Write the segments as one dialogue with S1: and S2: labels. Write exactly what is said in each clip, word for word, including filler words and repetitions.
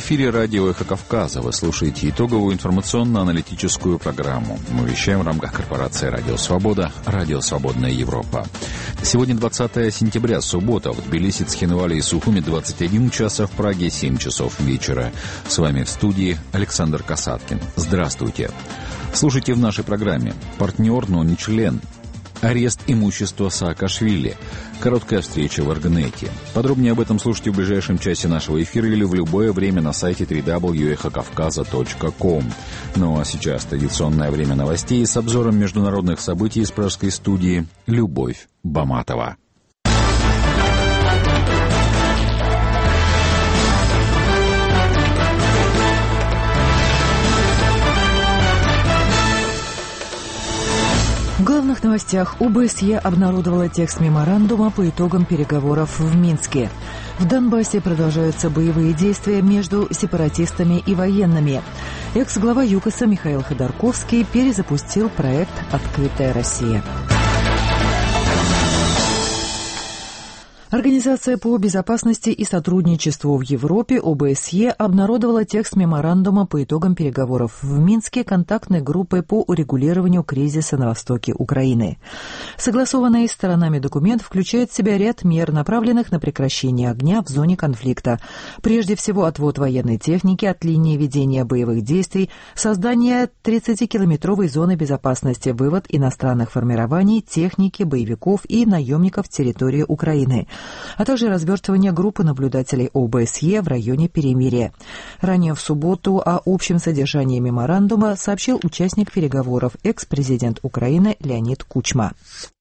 S1: эфире радио «Эхо Кавказа». Вы слушаете итоговую информационно-аналитическую программу. Мы вещаем в рамках корпорации «Радио Свобода», «Радио Свободная Европа». Сегодня двадцатое сентября, суббота. В Тбилиси, Цхинвале и Сухуми двадцать один час, а в Праге семь часов вечера. С вами в студии Александр Касаткин. Здравствуйте. Слушайте в нашей программе. Партнер, но не член. Арест имущества Саакашвили. Короткая встреча в Аргнете. Подробнее об этом слушайте в ближайшем часе нашего эфира или в любое время на сайте дабл ю дабл ю дабл ю точка эхо кавказа точка ком. Ну а сейчас традиционное время новостей с обзором международных событий из пражской студии Любовь Баматова.
S2: В главных новостях ОБСЕ обнародовала текст меморандума по итогам переговоров в Минске. В Донбассе продолжаются боевые действия между сепаратистами и военными. Экс-глава ЮКОСа Михаил Ходорковский перезапустил проект «Открытая Россия». Организация по безопасности и сотрудничеству в Европе ОБСЕ обнародовала текст меморандума по итогам переговоров в Минске контактной группы по урегулированию кризиса на востоке Украины. Согласованный сторонами документ включает в себя ряд мер, направленных на прекращение огня в зоне конфликта. Прежде всего, отвод военной техники от линии ведения боевых действий, создание тридцатикилометровой зоны безопасности, вывод иностранных формирований, техники, боевиков и наемников с территории Украины, а также развертывание группы наблюдателей ОБСЕ в районе перемирия. Ранее в субботу о общем содержании меморандума сообщил участник переговоров экс-президент Украины Леонид Кучма.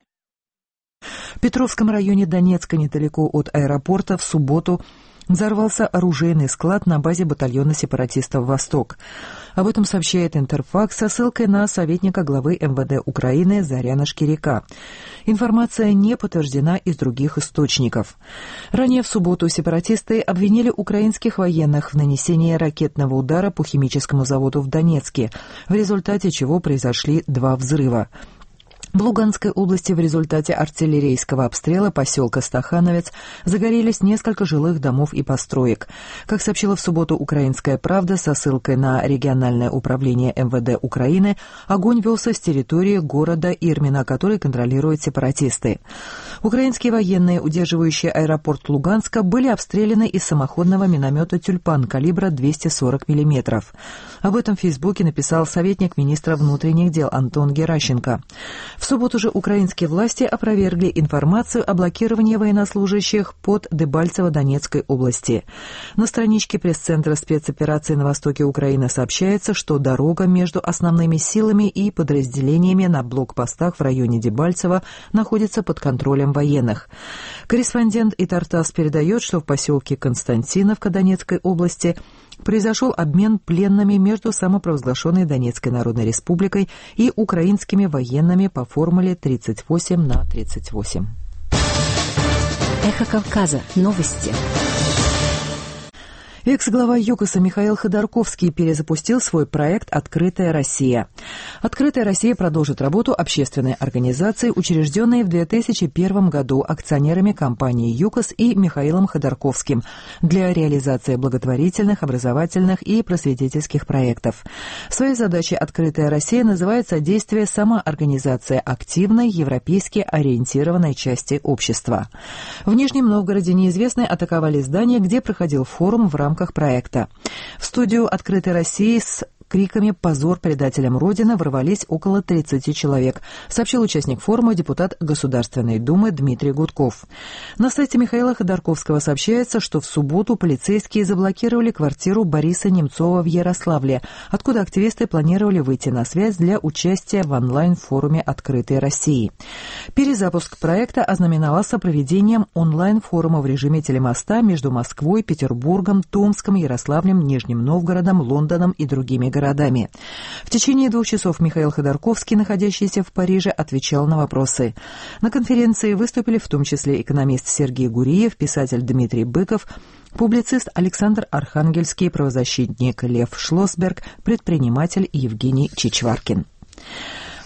S2: В Петровском районе Донецка, недалеко от аэропорта, в субботу взорвался оружейный склад на базе батальона сепаратистов «Восток». Об этом сообщает Интерфакс со ссылкой на советника главы эм вэ дэ Украины Заряна Шкиряка. Информация не подтверждена из других источников. Ранее в субботу сепаратисты обвинили украинских военных в нанесении ракетного удара по химическому заводу в Донецке, в результате чего произошли два взрыва. В Луганской области в результате артиллерийского обстрела поселка Стахановец загорелись несколько жилых домов и построек. Как сообщила в субботу «Украинская правда» со ссылкой на региональное управление эм вэ дэ Украины, огонь велся с территории города Ирмина, который контролируют сепаратисты. Украинские военные, удерживающие аэропорт Луганска, были обстреляны из самоходного миномета «Тюльпан» калибра двести сорок миллиметров. Об этом в Фейсбуке написал советник министра внутренних дел Антон Геращенко. В субботу же украинские власти опровергли информацию о блокировании военнослужащих под Дебальцево Донецкой области. На страничке пресс-центра спецоперации на востоке Украины сообщается, что дорога между основными силами и подразделениями на блокпостах в районе Дебальцево находится под контролем военных. Корреспондент Итартас передает, что в поселке Константиновка Донецкой области произошел обмен пленными между самопровозглашенной Донецкой Народной Республикой и украинскими военными по формуле тридцать восемь на тридцать восемь.
S3: Эхо Кавказа. Новости.
S2: Экс-глава ЮКОСа Михаил Ходорковский перезапустил свой проект «Открытая Россия». «Открытая Россия» продолжит работу общественной организации, учрежденной в две тысячи первом году акционерами компании ЮКОС и Михаилом Ходорковским для реализации благотворительных, образовательных и просветительских проектов. Своей задачей «Открытая Россия» называет содействие самоорганизации активной, европейски ориентированной части общества. В Нижнем Новгороде неизвестные атаковали здание, где проходил форум в рамках В рамках проекта. В студию «Открытой России» с криками «Позор предателям Родины» ворвались около тридцати человек, сообщил участник форума депутат Государственной Думы Дмитрий Гудков. На сайте Михаила Ходорковского сообщается, что в субботу полицейские заблокировали квартиру Бориса Немцова в Ярославле, откуда активисты планировали выйти на связь для участия в онлайн-форуме «Открытой России». Перезапуск проекта ознаменовался проведением онлайн-форума в режиме телемоста между Москвой, Петербургом, Томском, Ярославлем, Нижним Новгородом, Лондоном и другими городами. городами. В течение двух часов Михаил Ходорковский, находящийся в Париже, отвечал на вопросы. На конференции выступили в том числе экономист Сергей Гуриев, писатель Дмитрий Быков, публицист Александр Архангельский, правозащитник Лев Шлосберг, предприниматель Евгений Чичваркин.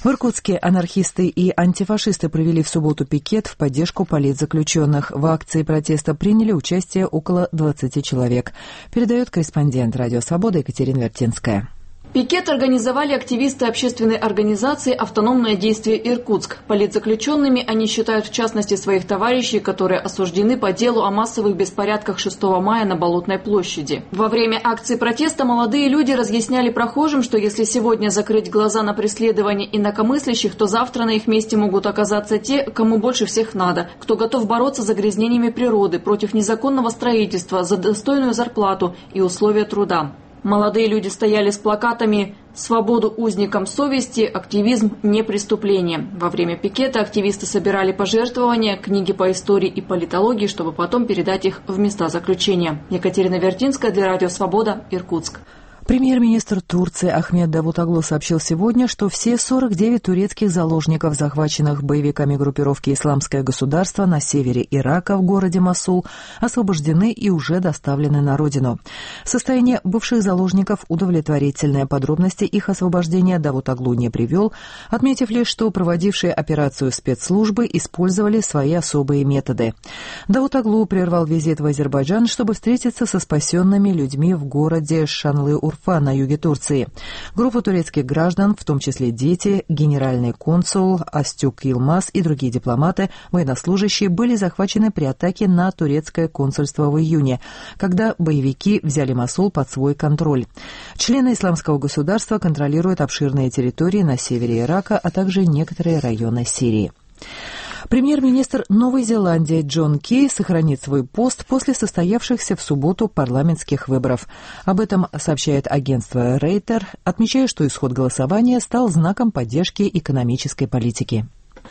S2: В Иркутске анархисты и антифашисты провели в субботу пикет в поддержку политзаключенных. В акции протеста приняли участие около двадцати человек. Передает корреспондент «Радио Свобода» Екатерина Вертинская.
S4: Пикет организовали активисты общественной организации «Автономное действие Иркутск». Политзаключенными они считают в частности своих товарищей, которые осуждены по делу о массовых беспорядках шестого мая на Болотной площади. Во время акции протеста молодые люди разъясняли прохожим, что если сегодня закрыть глаза на преследование инакомыслящих, то завтра на их месте могут оказаться те, кому больше всех надо, кто готов бороться с загрязнениями природы, против незаконного строительства, за достойную зарплату и условия труда. Молодые люди стояли с плакатами «Свободу узникам совести, активизм не преступление». Во время пикета активисты собирали пожертвования, книги по истории и политологии, чтобы потом передать их в места заключения. Екатерина Вертинская для Радио Свобода, Иркутск.
S2: Премьер-министр Турции Ахмед Давутоглу сообщил сегодня, что все сорок девять турецких заложников, захваченных боевиками группировки «Исламское государство» на севере Ирака в городе Мосул, освобождены и уже доставлены на родину. Состояние бывших заложников удовлетворительное. Подробности их освобождения Давутоглу не привел, отметив лишь, что проводившие операцию спецслужбы использовали свои особые методы. Давутоглу прервал визит в Азербайджан, чтобы встретиться со спасенными людьми в городе Шанлы-Урфа на юге Турции. Группа турецких граждан, в том числе дети, генеральный консул Астюк Йылмаз и другие дипломаты, военнослужащие, были захвачены при атаке на турецкое консульство в июне, когда боевики взяли Мосул под свой контроль. Члены Исламского государства контролируют обширные территории на севере Ирака, а также некоторые районы Сирии. Премьер-министр Новой Зеландии Джон Кей сохранит свой пост после состоявшихся в субботу парламентских выборов. Об этом сообщает агентство Рейтер, отмечая, что исход голосования стал знаком поддержки экономической политики.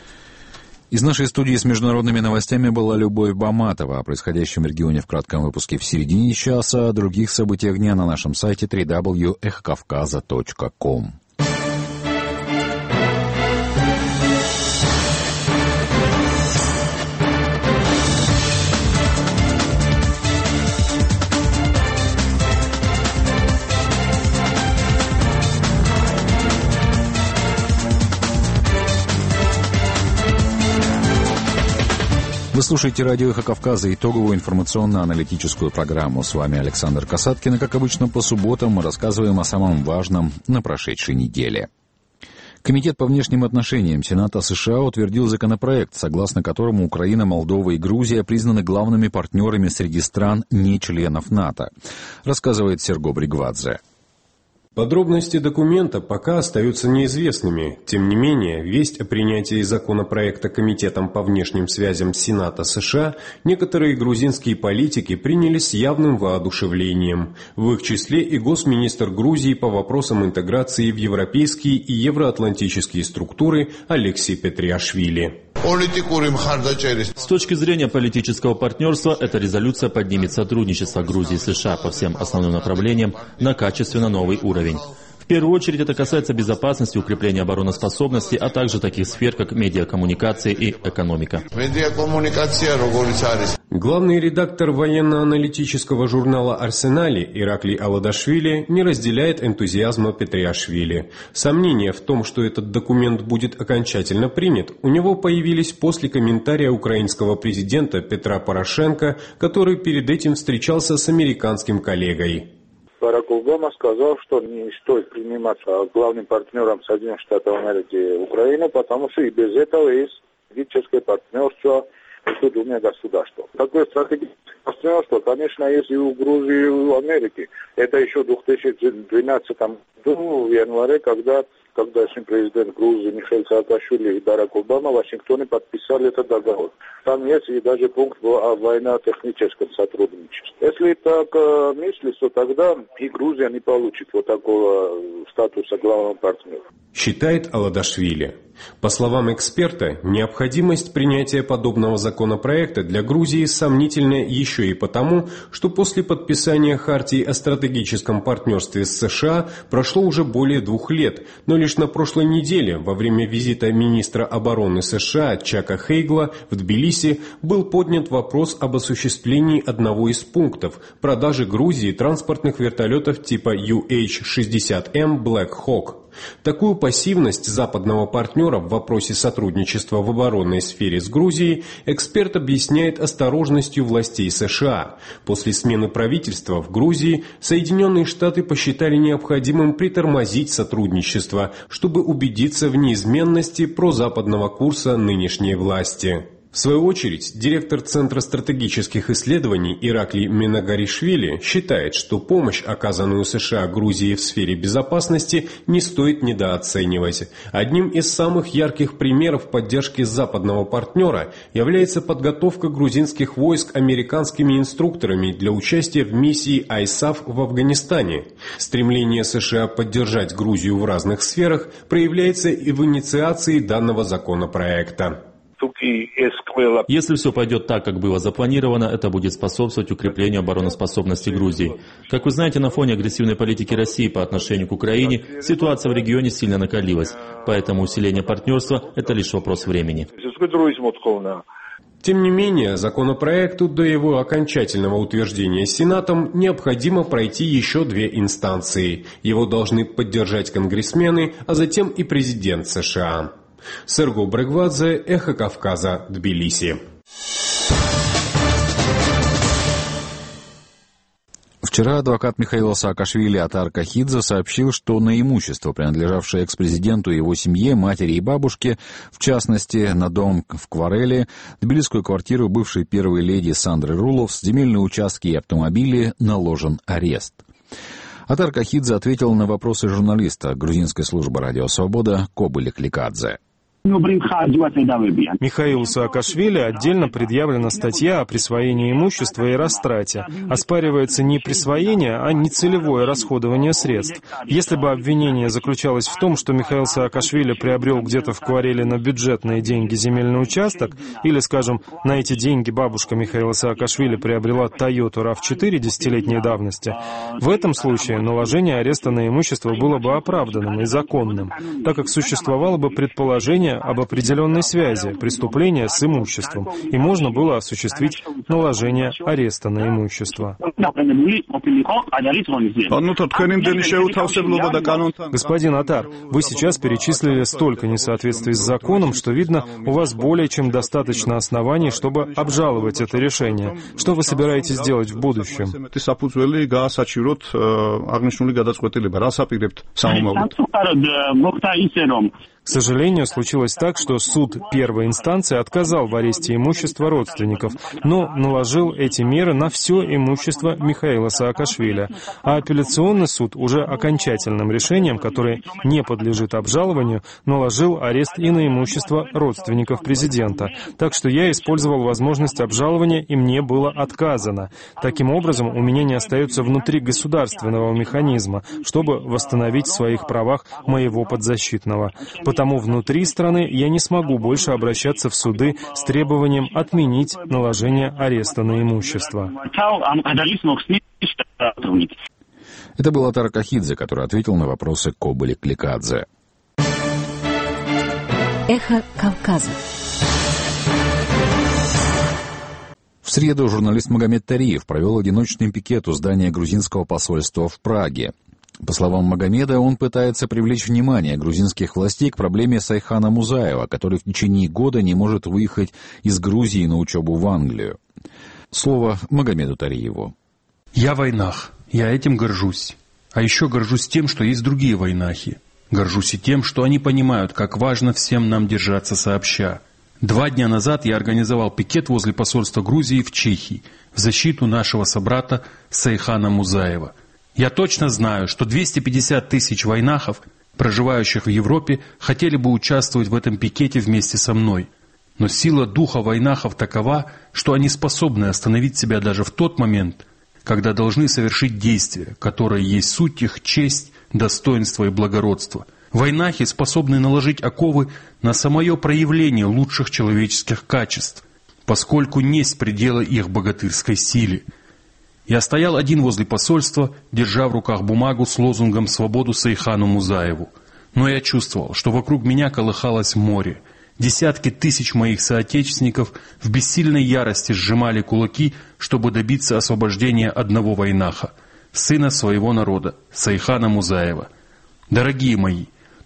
S1: Из нашей студии с международными новостями была Любовь Баматова. О происходящем в регионе в кратком выпуске в середине часа, о других событиях дня на нашем сайте дабл ю дабл ю дабл ю точка эхо кавказа точка ком. Вы слушаете радио «Эхо Кавказа», итоговую информационно-аналитическую программу. С вами Александр Касаткин, и, как обычно, по субботам мы рассказываем о самом важном на прошедшей неделе. Комитет по внешним отношениям Сената США утвердил законопроект, согласно которому Украина, Молдова и Грузия признаны главными партнерами среди стран, не членов НАТО, рассказывает Серго Бригвадзе.
S5: Подробности документа пока остаются неизвестными. Тем не менее, весть о принятии законопроекта Комитетом по внешним связям Сената США некоторые грузинские политики приняли с явным воодушевлением. В их числе и госминистр Грузии по вопросам интеграции в европейские и евроатлантические структуры Алексей Петриашвили.
S6: С точки зрения политического партнерства, эта резолюция поднимет сотрудничество Грузии и США по всем основным направлениям на качественно новый уровень. В первую очередь это касается безопасности, укрепления обороноспособности, а также таких сфер, как медиакоммуникации и экономика.
S5: Главный редактор военно-аналитического журнала «Арсенали» Ираклий Аладашвили не разделяет энтузиазма Петриашвили. Сомнения в том, что этот документ будет окончательно принят, у него появились после комментария украинского президента Петра Порошенко, который перед этим встречался с американским коллегой.
S7: Барак Обама сказал, что не стоит принимать главным партнером Соединенных Штатов Америки Украину, потому что и без этого есть стратегическое партнерство между двумя государствами. Такое стратегическое партнерство, конечно, есть и у Грузии, и у Америки. Это еще в две тысячи двенадцатом году, в январе, когда тогдашний президент Грузии Михаил Саакашвили и Барак Обама в Вашингтоне подписали этот договор. Там есть и даже пункт о военно-техническом сотрудничестве. Если так э, мыслить, то тогда и Грузия не получит вот такого статуса главного партнера.
S5: Считает Аладашвили. По словам эксперта, необходимость принятия подобного законопроекта для Грузии сомнительна еще и потому, что после подписания Хартии о стратегическом партнерстве с США прошло уже более двух лет, но лишь на прошлой неделе, во время визита министра обороны США Чака Хейгла в Тбилиси, был поднят вопрос об осуществлении одного из пунктов – продажи Грузии транспортных вертолетов типа ю эйч шестьдесят эм Black Hawk. Такую пассивность западного партнера в вопросе сотрудничества в оборонной сфере с Грузией эксперт объясняет осторожностью властей США. После смены правительства в Грузии Соединенные Штаты посчитали необходимым притормозить сотрудничество, чтобы убедиться в неизменности прозападного курса нынешней власти. В свою очередь, директор Центра стратегических исследований Ираклий Минагаришвили считает, что помощь, оказанную США Грузии в сфере безопасности, не стоит недооценивать. Одним из самых ярких примеров поддержки западного партнера является подготовка грузинских войск американскими инструкторами для участия в миссии айсаф в Афганистане. Стремление США поддержать Грузию в разных сферах проявляется и в инициации данного законопроекта.
S6: Если все пойдет так, как было запланировано, это будет способствовать укреплению обороноспособности Грузии. Как вы знаете, на фоне агрессивной политики России по отношению к Украине ситуация в регионе сильно накалилась, поэтому усиление партнерства – это лишь вопрос времени.
S5: Тем не менее, законопроекту до его окончательного утверждения Сенатом необходимо пройти еще две инстанции. Его должны поддержать конгрессмены, а затем и президент США. Серго Брегвадзе, Эхо Кавказа, Тбилиси.
S1: Вчера адвокат Михаила Саакашвили Атар Кахидзе сообщил, что на имущество, принадлежавшее экс-президенту и его семье, матери и бабушке, в частности, на дом в Квареле, тбилисскую квартиру бывшей первой леди Сандры Рулов, земельные участки и автомобили, наложен арест. Атар Кахидзе ответил на вопросы журналиста грузинской службы «Радио Свобода» Кобыли Кликадзе.
S8: Михаилу Саакашвили отдельно предъявлена статья о присвоении имущества и растрате. Оспаривается не присвоение, а нецелевое расходование средств. Если бы обвинение заключалось в том, что Михаил Саакашвили приобрел где-то в Квареле на бюджетные деньги земельный участок, или, скажем, на эти деньги бабушка Михаила Саакашвили приобрела Toyota рав четыре десятилетней давности, в этом случае наложение ареста на имущество было бы оправданным и законным, так как существовало бы предположение об определенной связи преступления с имуществом, и можно было осуществить наложение ареста на имущество. Господин Атар, вы сейчас перечислили столько несоответствий с законом, что видно, у вас более чем достаточно оснований, чтобы обжаловать это решение. Что вы собираетесь делать в будущем? К сожалению, случилось так, что суд первой инстанции отказал в аресте имущества родственников, но наложил эти меры на все имущество Михаила Саакашвили. А апелляционный суд уже окончательным решением, которое не подлежит обжалованию, наложил арест и на имущество родственников президента. Так что я использовал возможность обжалования, и мне было отказано. Таким образом, у меня не остается внутригосударственного механизма, чтобы восстановить в своих правах моего подзащитного. Потому внутри страны я не смогу больше обращаться в суды с требованием отменить наложение ареста на имущество.
S1: Это был Атар Кахидзе, который ответил на вопросы Кобыли Кликадзе.
S3: Эхо Кавказа.
S1: В среду журналист Магомед Тариев провел одиночный пикет у здания грузинского посольства в Праге. По словам Магомеда, он пытается привлечь внимание грузинских властей к проблеме Сайхана Музаева, который в течение года не может выехать из Грузии на учебу в Англию. Слово Магомеду Тариеву.
S9: Я войнах, я этим горжусь. А еще горжусь тем, что есть другие войнахи. Горжусь и тем, что они понимают, как важно всем нам держаться сообща. Два дня назад я организовал пикет возле посольства Грузии в Чехии в защиту нашего собрата Сайхана Музаева. Я точно знаю, что двести пятьдесят тысяч войнахов, проживающих в Европе, хотели бы участвовать в этом пикете вместе со мной. Но сила духа войнахов такова, что они способны остановить себя даже в тот момент, когда должны совершить действия, которые есть суть их честь, достоинство и благородство. Войнахи способны наложить оковы на самое проявление лучших человеческих качеств, поскольку несть предела их богатырской силе. Я стоял один возле посольства, держа в руках бумагу с лозунгом «Свободу Сайхану Музаеву». Но я чувствовал, что вокруг меня колыхалось море. Десятки тысяч моих соотечественников в бессильной ярости сжимали кулаки, чтобы добиться освобождения одного войнаха, сына своего народа, Сайхана Музаева. Дорогие мои,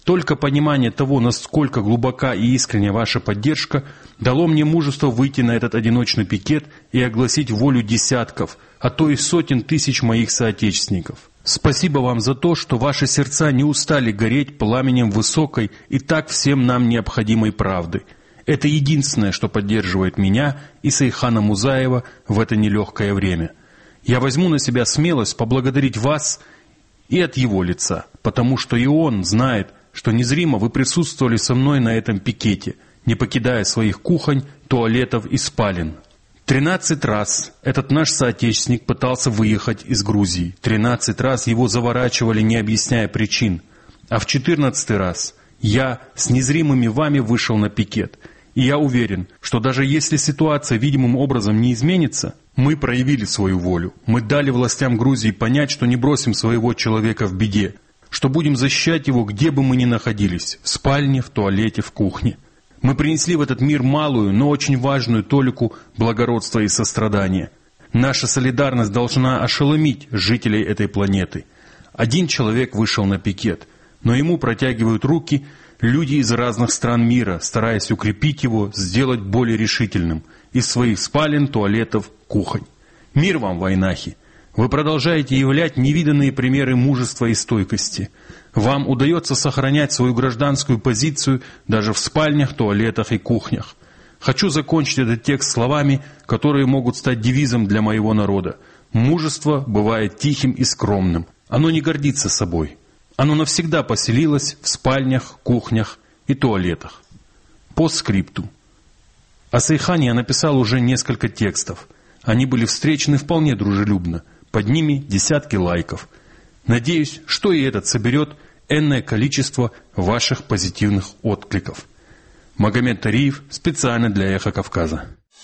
S9: Только понимание того, насколько глубока и искренняя ваша поддержка, дало мне мужество выйти на этот одиночный пикет и огласить волю десятков, а то и сотен тысяч моих соотечественников. Спасибо вам за то, что ваши сердца не устали гореть пламенем высокой и так всем нам необходимой правды. Это единственное, что поддерживает меня и Сейхана Музаева в это нелегкое время. Я возьму на себя смелость поблагодарить вас и от его лица, потому что и он знает, что незримо вы присутствовали со мной на этом пикете, не покидая своих кухонь, туалетов и спален. Тринадцать раз этот наш соотечественник пытался выехать из Грузии. Тринадцать раз его заворачивали, не объясняя причин. А в четырнадцатый раз я с незримыми вами вышел на пикет. И я уверен, что даже если ситуация видимым образом не изменится, мы проявили свою волю. Мы дали властям Грузии понять, что не бросим своего человека в беде, что будем защищать его, где бы мы ни находились, в спальне, в туалете, в кухне. Мы принесли в этот мир малую, но очень важную толику благородства и сострадания. Наша солидарность должна ошеломить жителей этой планеты. Один человек вышел на пикет, но ему протягивают руки люди из разных стран мира, стараясь укрепить его, сделать более решительным из своих спален, туалетов, кухонь. Мир вам, вайнахи! Вы продолжаете являть невиданные примеры мужества и стойкости. Вам удается сохранять свою гражданскую позицию даже в спальнях, туалетах и кухнях. Хочу закончить этот текст словами, которые могут стать девизом для моего народа. Мужество бывает тихим и скромным. Оно не гордится собой. Оно навсегда поселилось в спальнях, кухнях и туалетах. Постскриптум. О Сейхане я написал уже несколько текстов. Они были встречены вполне дружелюбно. Под ними десятки лайков. Надеюсь, что и этот соберет энное количество ваших позитивных откликов. Магомед Тариев специально для «Эхо Кавказа».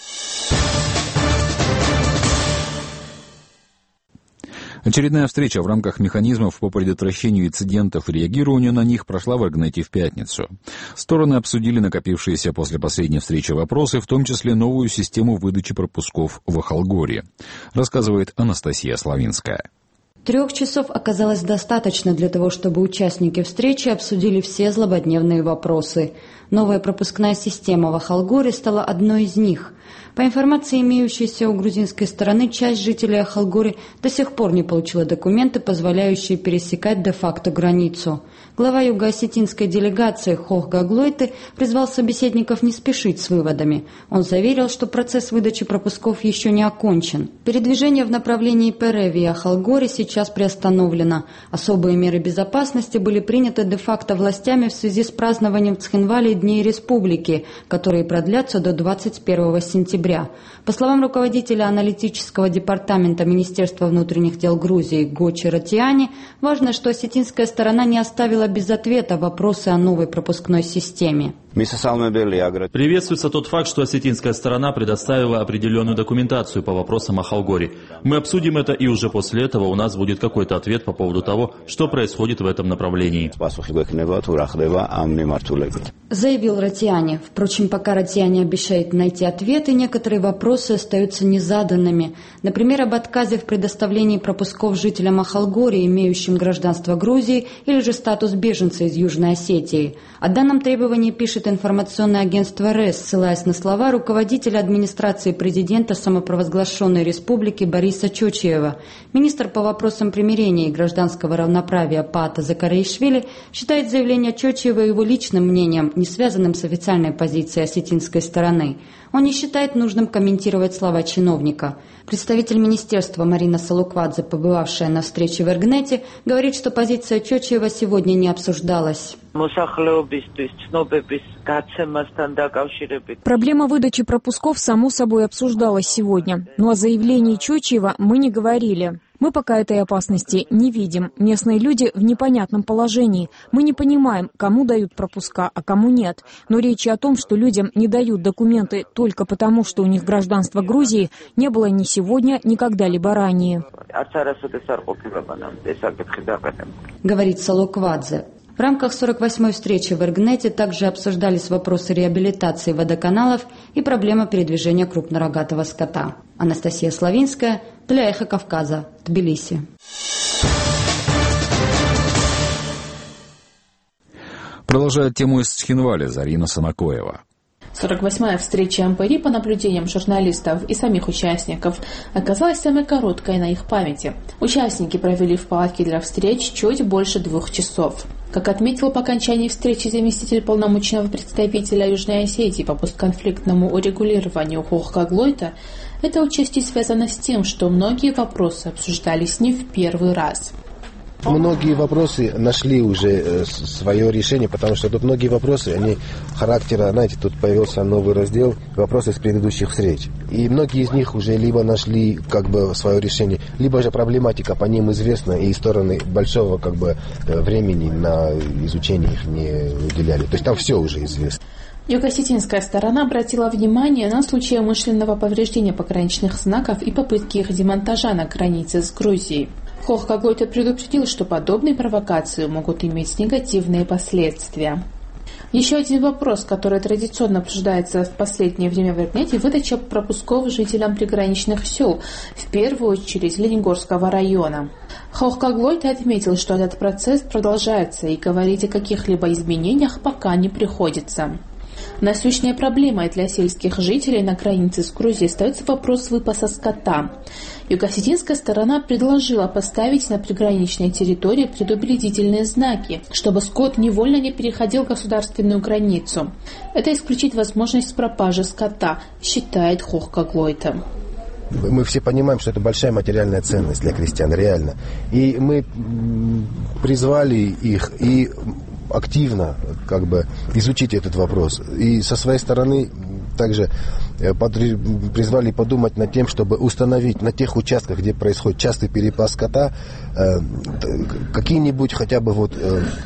S1: Очередная встреча в рамках механизмов по предотвращению инцидентов и реагированию на них прошла в Эргнете в пятницу. Стороны обсудили накопившиеся после последней встречи вопросы, в том числе новую систему выдачи пропусков в Ахалгоре, рассказывает Анастасия Славинская.
S10: Трех часов оказалось достаточно для того, чтобы участники встречи обсудили все злободневные вопросы. Новая пропускная система в Ахалгоре стала одной из них. По информации, имеющейся у грузинской стороны, часть жителей Ахалгоры до сих пор не получила документы, позволяющие пересекать де-факто границу. Глава юго-осетинской делегации Хох Гаглойты призвал собеседников не спешить с выводами. Он заверил, что процесс выдачи пропусков еще не окончен. Передвижение в направлении Переви и Ахалгоре сейчас приостановлено. Особые меры безопасности были приняты де-факто властями в связи с празднованием в Цхинвале Дней Республики, которые продлятся до двадцать первого сентября. По словам руководителя аналитического департамента Министерства внутренних дел Грузии Гочи Ратиани, важно, что осетинская сторона не оставила без ответа вопросы о новой пропускной системе.
S6: Приветствуется тот факт, что осетинская сторона предоставила определенную документацию по вопросам о Ахалгоре. Мы обсудим это, и уже после этого у нас будет какой-то ответ по поводу того, что происходит в этом направлении.
S10: Заявил Ратиани. Впрочем, пока Ратиани обещает найти ответы, некоторые вопросы остаются незаданными. Например, об отказе в предоставлении пропусков жителям Ахалгоры, имеющим гражданство Грузии, или же статус беженца из Южной Осетии. О данном требовании пишет информационное агентство РЭС, ссылаясь на слова руководителя администрации президента самопровозглашенной республики Бориса Чочиева. Министр по вопросам примирения и гражданского равноправия Паата Закараишвили считает заявление Чочиева его личным мнением, не связанным с официальной позицией осетинской стороны. Он не считает нужным комментировать слова чиновника. Представитель министерства Марина Салуквадзе, побывавшая на встрече в Эргнете, говорит, что позиция Чочиева сегодня не обсуждалась.
S11: Проблема выдачи пропусков само собой обсуждалась сегодня, но о заявлении Чочиева мы не говорили. Мы пока этой опасности не видим. Местные люди в непонятном положении. Мы не понимаем, кому дают пропуска, а кому нет. Но речи о том, что людям не дают документы только потому, что у них гражданство Грузии, не было ни сегодня, ни когда-либо ранее.
S10: Говорит Салуквадзе. В рамках сорок восьмой встречи в Эргнете также обсуждались вопросы реабилитации водоканалов и проблема передвижения крупнорогатого скота. Анастасия Славинская для «Эхо Кавказа», Тбилиси.
S1: Продолжает тему из Цхинваля Зарина Санакоева.
S12: сорок восьмая встреча МПРИ по наблюдениям журналистов и самих участников оказалась самой короткой на их памяти. Участники провели в палатке для встреч чуть больше двух часов. Как отметил по окончании встречи заместитель полномочного представителя Южной Осетии по постконфликтному урегулированию Хохкаглойта, это участие связано с тем, что многие вопросы обсуждались не в первый раз.
S13: Многие вопросы нашли уже свое решение, потому что тут многие вопросы, они характера, знаете, тут появился новый раздел, вопросы с предыдущих встреч. И многие из них уже либо нашли как бы свое решение, либо же проблематика по ним известна, и стороны большого как бы времени на изучение их не уделяли. То есть там все уже известно.
S12: Юго-осетинская сторона обратила внимание на случаи умышленного повреждения пограничных знаков и попытки их демонтажа на границе с Грузией. Хохкаглойта предупредил, что подобные провокации могут иметь негативные последствия. Еще один вопрос, который традиционно обсуждается в последнее время в Иркнете, выдача пропусков жителям приграничных сел, в первую очередь Ленигорского района. Хохкаглойта отметил, что этот процесс продолжается и говорить о каких-либо изменениях пока не приходится. Насущной проблемой для сельских жителей на границе с Грузией остается вопрос выпаса скота. Юго-осетинская сторона предложила поставить на приграничной территории предупредительные знаки, чтобы скот невольно не переходил государственную границу. Это исключит возможность пропажи скота, считает Хохкаглойта.
S13: Мы все понимаем, что это большая материальная ценность для крестьян, реально. И мы призвали их и активно как бы изучить этот вопрос. И со своей стороны также призвали подумать над тем, чтобы установить на тех участках, где происходит частый перепас скота, какие-нибудь хотя бы вот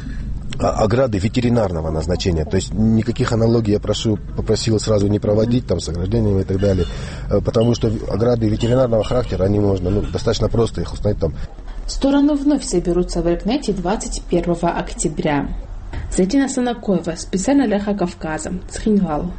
S13: ограды ветеринарного назначения. То есть никаких аналогий я прошу, попросил сразу не проводить там с ограждениями и так далее, потому что ограды ветеринарного характера, они можно, ну, достаточно просто их установить там.
S12: Стороны вновь соберутся в Иркнете двадцать первого октября. Зарина Санакоева, специально для Эхо Кавказа, Цхинвал.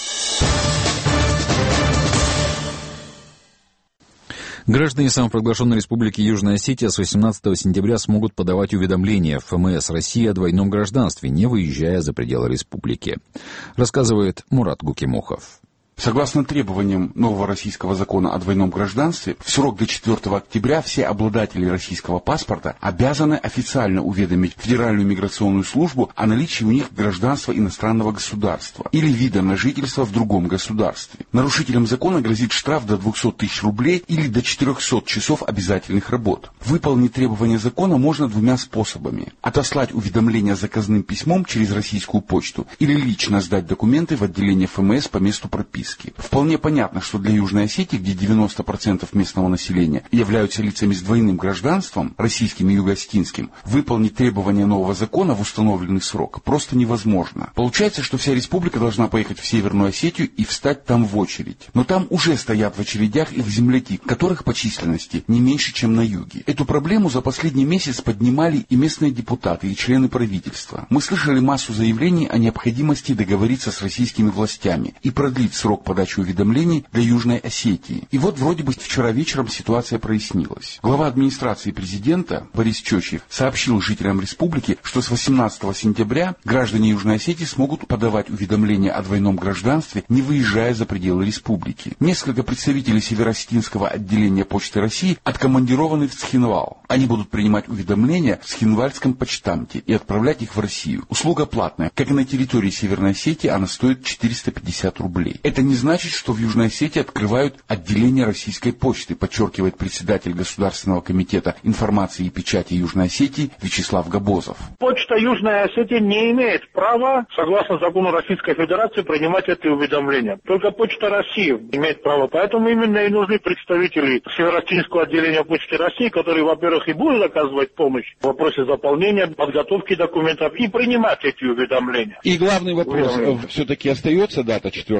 S1: Граждане самопровозглашенной Республики Южная Осетия с восемнадцатого сентября смогут подавать уведомления в ФМС России о двойном гражданстве, не выезжая за пределы республики. Рассказывает Мурат Гукимухов.
S14: Согласно требованиям нового российского закона о двойном гражданстве, в срок до четвёртого октября все обладатели российского паспорта обязаны официально уведомить Федеральную миграционную службу о наличии у них гражданства иностранного государства или вида на жительство в другом государстве. Нарушителям закона грозит штраф до двухсот тысяч рублей или до четырехсот часов обязательных работ. Выполнить требования закона можно двумя способами: отослать уведомление заказным письмом через российскую почту или лично сдать документы в отделение ФМС по месту прописки. Вполне понятно, что для Южной Осетии, где девяносто процентов местного населения являются лицами с двойным гражданством, российским и юго-осетинским, выполнить требования нового закона в установленный срок просто невозможно. Получается, что вся республика должна поехать в Северную Осетию и встать там в очередь. Но там уже стоят в очередях их земляки, которых по численности не меньше, чем на юге. Эту проблему за последний месяц поднимали и местные депутаты, и члены правительства. Мы слышали массу заявлений о необходимости договориться с российскими властями и продлить срок подачи уведомлений для Южной Осетии. И вот вроде бы вчера вечером ситуация прояснилась. Глава администрации президента Борис Чочев сообщил жителям республики, что с восемнадцатого сентября граждане Южной Осетии смогут подавать уведомления о двойном гражданстве, не выезжая за пределы республики. Несколько представителей Северо-Осетинского отделения Почты России откомандированы в Цхинвал. Они будут принимать уведомления в Цхинвальском почтамте и отправлять их в Россию. Услуга платная. Как и на территории Северной Осетии, она стоит четыреста пятьдесят рублей. Это не значит, что в Южной Осетии открывают отделение российской почты, подчеркивает председатель Государственного комитета информации и печати Южной Осетии Вячеслав Габозов.
S15: Почта Южной Осетии не имеет права, согласно закону Российской Федерации, принимать эти уведомления. Только Почта России имеет право. Поэтому именно и нужны представители Северо-Осетинского отделения Почты России, которые, во-первых, и будут оказывать помощь в вопросе заполнения, подготовки документов и принимать эти уведомления.
S16: И главный вопрос, все-таки остается дата четвёртого октября?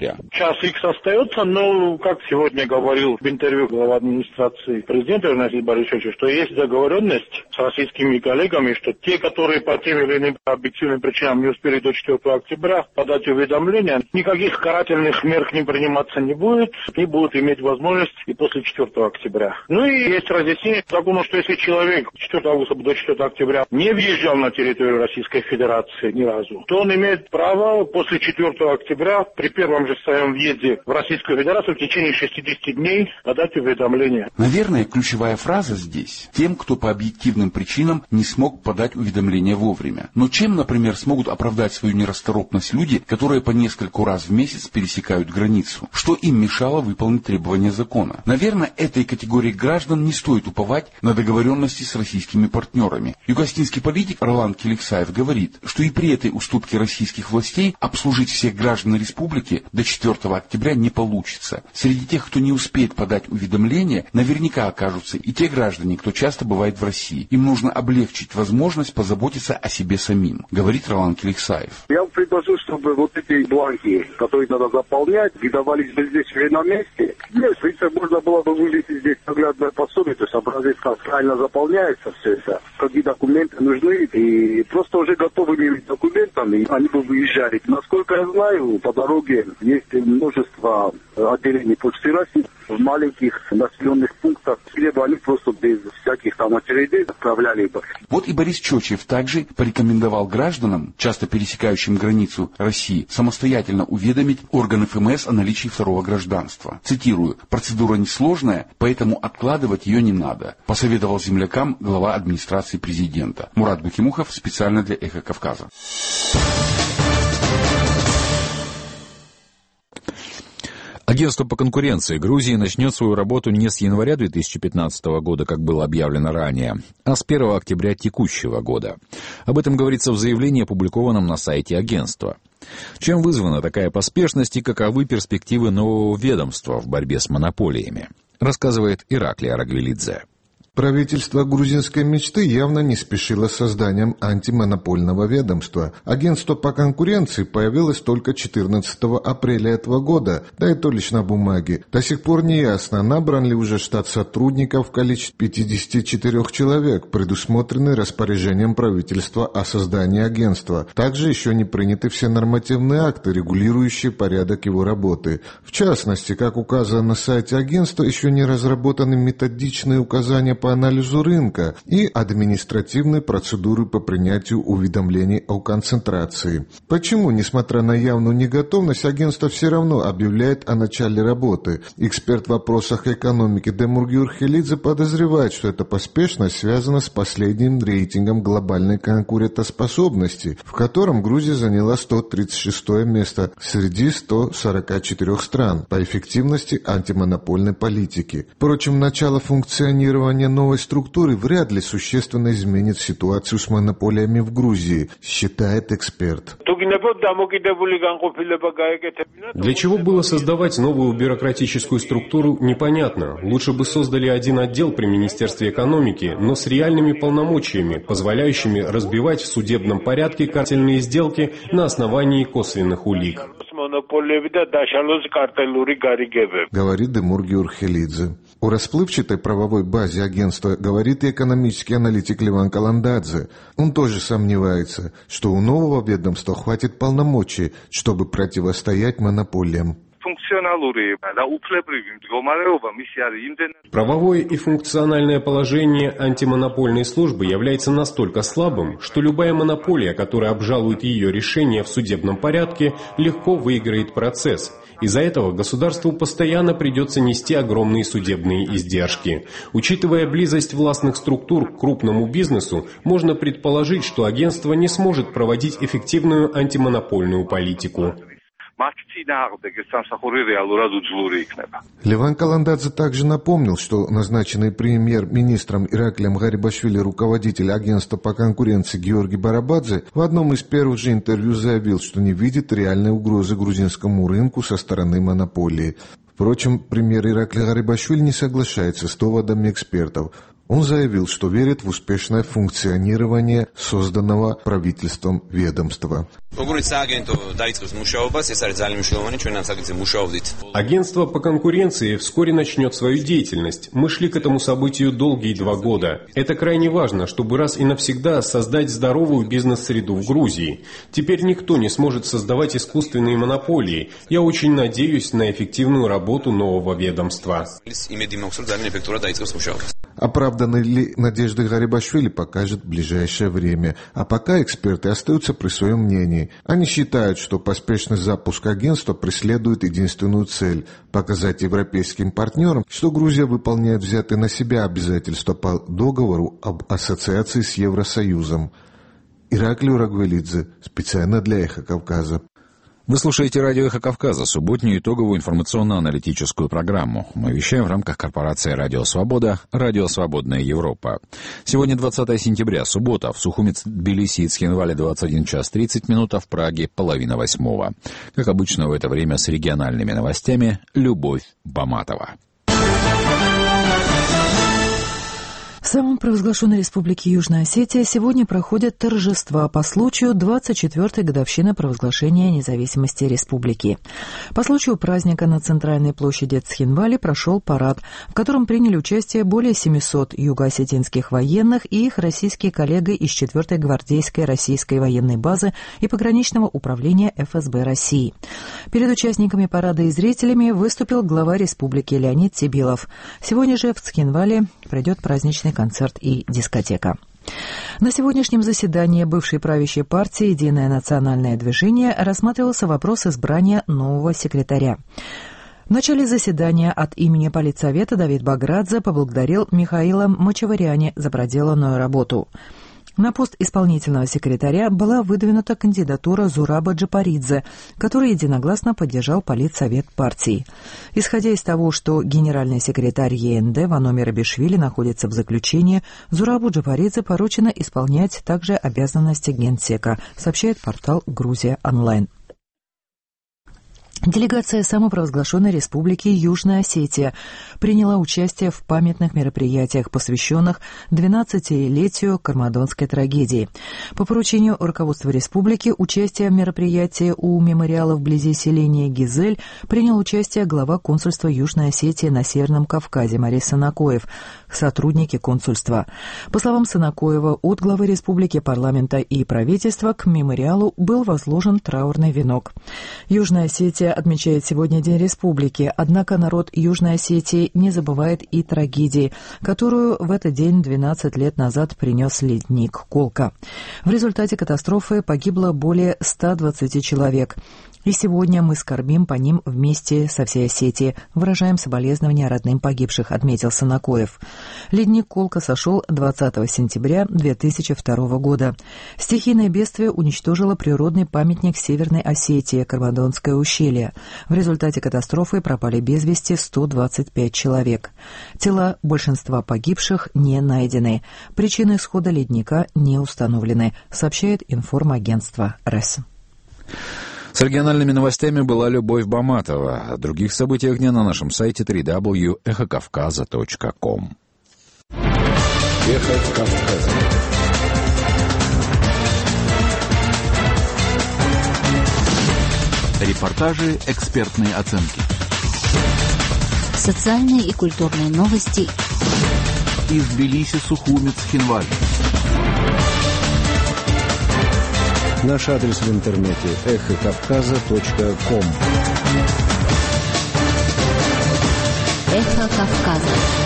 S6: октября.
S15: Час икс остается, но, как сегодня говорил в интервью глава администрации президента Игнатия Борисовича, что есть договоренность с российскими коллегами, что те, которые по тем или иным объективным причинам не успели до четвёртого октября подать уведомление, никаких карательных мер к ним приниматься не будет, и будут иметь возможность и после четвёртого октября. Ну и есть разъяснение закона, что если человек четвёртого августа до четвёртого октября не въезжал на территорию Российской Федерации ни разу, то он имеет право после четвёртого октября при первом же своем въезде в Российскую Федерацию в течение шестидесяти дней подать уведомление.
S14: Наверное, ключевая фраза здесь – тем, кто по объективным причинам не смог подать уведомление вовремя. Но чем, например, смогут оправдать свою нерасторопность люди, которые по нескольку раз в месяц пересекают границу? Что им мешало выполнить требования закона? Наверное, этой категории граждан не стоит уповать на договоренности с российскими партнерами. Югославский политик Ролан Келексаев говорит, что и при этой уступке российских властей обслужить всех граждан республики до четвёртого октября не получится. Среди тех, кто не успеет подать уведомление, наверняка окажутся и те граждане, кто часто бывает в России. Им нужно облегчить возможность позаботиться о себе самим, говорит Ролан Келексаев.
S7: Я бы предложил, чтобы вот эти бланки, которые надо заполнять, выдавались бы здесь на месте. Нет, в принципе, можно было бы вывести здесь наглядное пособие, то есть образец, как правильно заполняется все это, какие документы нужны, и просто уже готовыми документами они бы выезжали. Насколько я знаю, по дороге есть множество отделений Почты России в маленьких населенных пунктах, где бы они просто без всяких там очередей отправляли бы.
S14: Вот и Борис Чочев также порекомендовал гражданам, часто пересекающим границу России, самостоятельно уведомить органы эф эм эс о наличии второго гражданства. Цитирую: «Процедура несложная, поэтому откладывать ее не надо», посоветовал землякам глава администрации президента. Мурат Бакимухов специально для «Эхо Кавказа».
S1: Агентство по конкуренции Грузии начнет свою работу не с января две тысячи пятнадцатого года, как было объявлено ранее, а с первого октября текущего года. Об этом говорится в заявлении, опубликованном на сайте агентства. Чем вызвана такая поспешность и каковы перспективы нового ведомства в борьбе с монополиями, рассказывает Ираклий Арагвелидзе.
S16: Правительство грузинской мечты явно не спешило с созданием антимонопольного ведомства. Агентство по конкуренции появилось только четырнадцатого апреля этого года, да и то лишь на бумаге. До сих пор не ясно, набран ли уже штат сотрудников в количестве пятидесяти четырёх человек, предусмотренный распоряжением правительства о создании агентства. Также еще не приняты все нормативные акты, регулирующие порядок его работы. В частности, как указано на сайте агентства, еще не разработаны методичные указания по анализу рынка и административные процедуры по принятию уведомлений о концентрации. Почему, несмотря на явную неготовность, агентство все равно объявляет о начале работы? Эксперт в вопросах экономики Демур Гюрхелидзе подозревает, что эта поспешность связана с последним рейтингом глобальной конкурентоспособности, в котором Грузия заняла сто тридцать шестое место среди ста сорока четырёх стран по эффективности антимонопольной политики. Впрочем, начало функционирования новой структуры вряд ли существенно изменит ситуацию с монополиями в Грузии, считает эксперт.
S5: Для чего было создавать новую бюрократическую структуру, непонятно. Лучше бы создали один отдел при Министерстве экономики, но с реальными полномочиями, позволяющими разбивать в судебном порядке картельные сделки на основании косвенных улик.
S16: Говорит Демур Гюрхелидзе. О расплывчатой правовой базе агентства говорит и экономический аналитик Леван Каландадзе. Он тоже сомневается, что у нового ведомства хватит полномочий, чтобы противостоять монополиям.
S5: Правовое и функциональное положение антимонопольной службы является настолько слабым, что любая монополия, которая обжалует ее решение в судебном порядке, легко выиграет процесс. Из-за этого государству постоянно придется нести огромные судебные издержки. Учитывая близость властных структур к крупному бизнесу, можно предположить, что агентство не сможет проводить эффективную антимонопольную политику.
S16: Леван Каландадзе также напомнил, что назначенный премьер-министром Ираклием Гарибашвили руководитель агентства по конкуренции Георгий Барабадзе в одном из первых же интервью заявил, что не видит реальной угрозы грузинскому рынку со стороны монополии. Впрочем, премьер Ираклий Гарибашвили не соглашается с доводами экспертов. Он заявил, что верит в успешное функционирование созданного правительством ведомства.
S5: Агентство по конкуренции вскоре начнет свою деятельность. Мы шли к этому событию долгие два года. Это крайне важно, чтобы раз и навсегда создать здоровую бизнес-среду в Грузии. Теперь никто не сможет создавать искусственные монополии. Я очень надеюсь на эффективную работу нового ведомства.
S16: Оправданы ли надежды Гарибашвили, покажет ближайшее время. А пока эксперты остаются при своем мнении. Они считают, что поспешный запуск агентства преследует единственную цель – показать европейским партнерам, что Грузия выполняет взятые на себя обязательства по договору об ассоциации с Евросоюзом. Ираклий Урагвелидзе, специально для «Эхо Кавказа».
S1: Вы слушаете радио «Эхо Кавказа», субботнюю итоговую информационно-аналитическую программу. Мы вещаем в рамках корпорации «Радио Свобода», «Радио Свободная Европа». Сегодня двадцатое сентября, суббота, в Сухуми, Тбилиси и Цхинвале двадцать один час тридцать минут, а в Праге половина восьмого. Как обычно в это время с региональными новостями Любовь Баматова.
S2: В самопровозглашенной республике Южная Осетия сегодня проходят торжества по случаю двадцать четвёртой годовщины провозглашения независимости республики. По случаю праздника на центральной площади Цхинвали прошел парад, в котором приняли участие более семисот юго-осетинских военных и их российские коллеги из четвёртой гвардейской российской военной базы и пограничного управления эф эс бэ России. Перед участниками парада и зрителями выступил глава республики Леонид Сибилов. Сегодня же в Цхинвале пройдет праздничный концерт и дискотека. На сегодняшнем заседании бывшей правящей партии «Единое национальное движение» рассматривался вопрос избрания нового секретаря. В начале заседания от имени Политсовета Давид Баградзе поблагодарил Михаила Мачаваряне за проделанную работу. На пост исполнительного секретаря была выдвинута кандидатура Зураба Джапаридзе, который единогласно поддержал Политсовет партии. Исходя из того, что генеральный секретарь е эн дэ Вано Мерабишвили находится в заключении, Зурабу Джапаридзе поручено исполнять также обязанности генсека, сообщает портал «Грузия онлайн». Делегация самопровозглашенной республики Южная Осетия приняла участие в памятных мероприятиях, посвященных двенадцатилетию Кармадонской трагедии. По поручению руководства республики участие в мероприятии у мемориала вблизи селения Гизель принял участие глава консульства Южной Осетии на Северном Кавказе Марий Санакоев, сотрудники консульства. По словам Санакоева, от главы республики, парламента и правительства к мемориалу был возложен траурный венок. Южная Осетия отмечает сегодня День Республики, однако народ Южной Осетии не забывает и трагедии, которую в этот день двенадцать лет назад принес ледник Колка. В результате катастрофы погибло более ста двадцати человек. И сегодня мы скорбим по ним вместе со всей Осетией, выражаем соболезнования родным погибших, отметил Санакоев. Ледник Колка сошел двадцатого сентября две тысячи второго года. Стихийное бедствие уничтожило природный памятник Северной Осетии, Кармадонское ущелье. В результате катастрофы пропали без вести сто двадцать пять человек. Тела большинства погибших не найдены. Причины исхода ледника не установлены, сообщает информагентство РЭС.
S1: С региональными новостями была Любовь Баматова. О других событиях дня на нашем сайте дабл ю дабл ю дабл ю точка эхо кавказа точка ком.
S17: Эхо Кавказа. Репортажи, экспертные оценки.
S3: Социальные и культурные новости.
S17: Из Тбилиси, Сухуми, Цхинвале.
S18: Наш адрес в интернете эхо кавказа точка ком.
S3: Эхо Кавказа.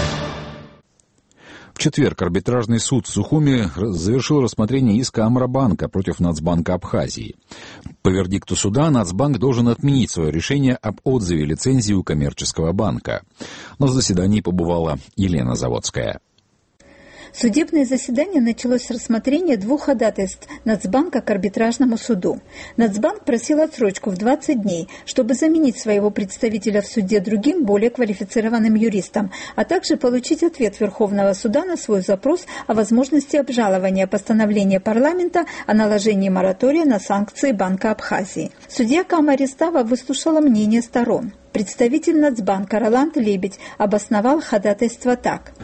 S1: В четверг арбитражный суд в Сухуми завершил рассмотрение иска Амробанка против Нацбанка Абхазии. По вердикту суда Нацбанк должен отменить свое решение об отзыве лицензии у коммерческого банка. На заседании побывала Елена Заводская.
S19: Судебное заседание началось с рассмотрения двух ходатайств Нацбанка к арбитражному суду. Нацбанк просил отсрочку в двадцать дней, чтобы заменить своего представителя в суде другим, более квалифицированным юристом, а также получить ответ Верховного суда на свой запрос о возможности обжалования постановления парламента о наложении моратория на санкции Банка Абхазии. Судья Кама Ристава выслушала мнение сторон. Представитель Нацбанка Роланд Лебедь обосновал ходатайство так.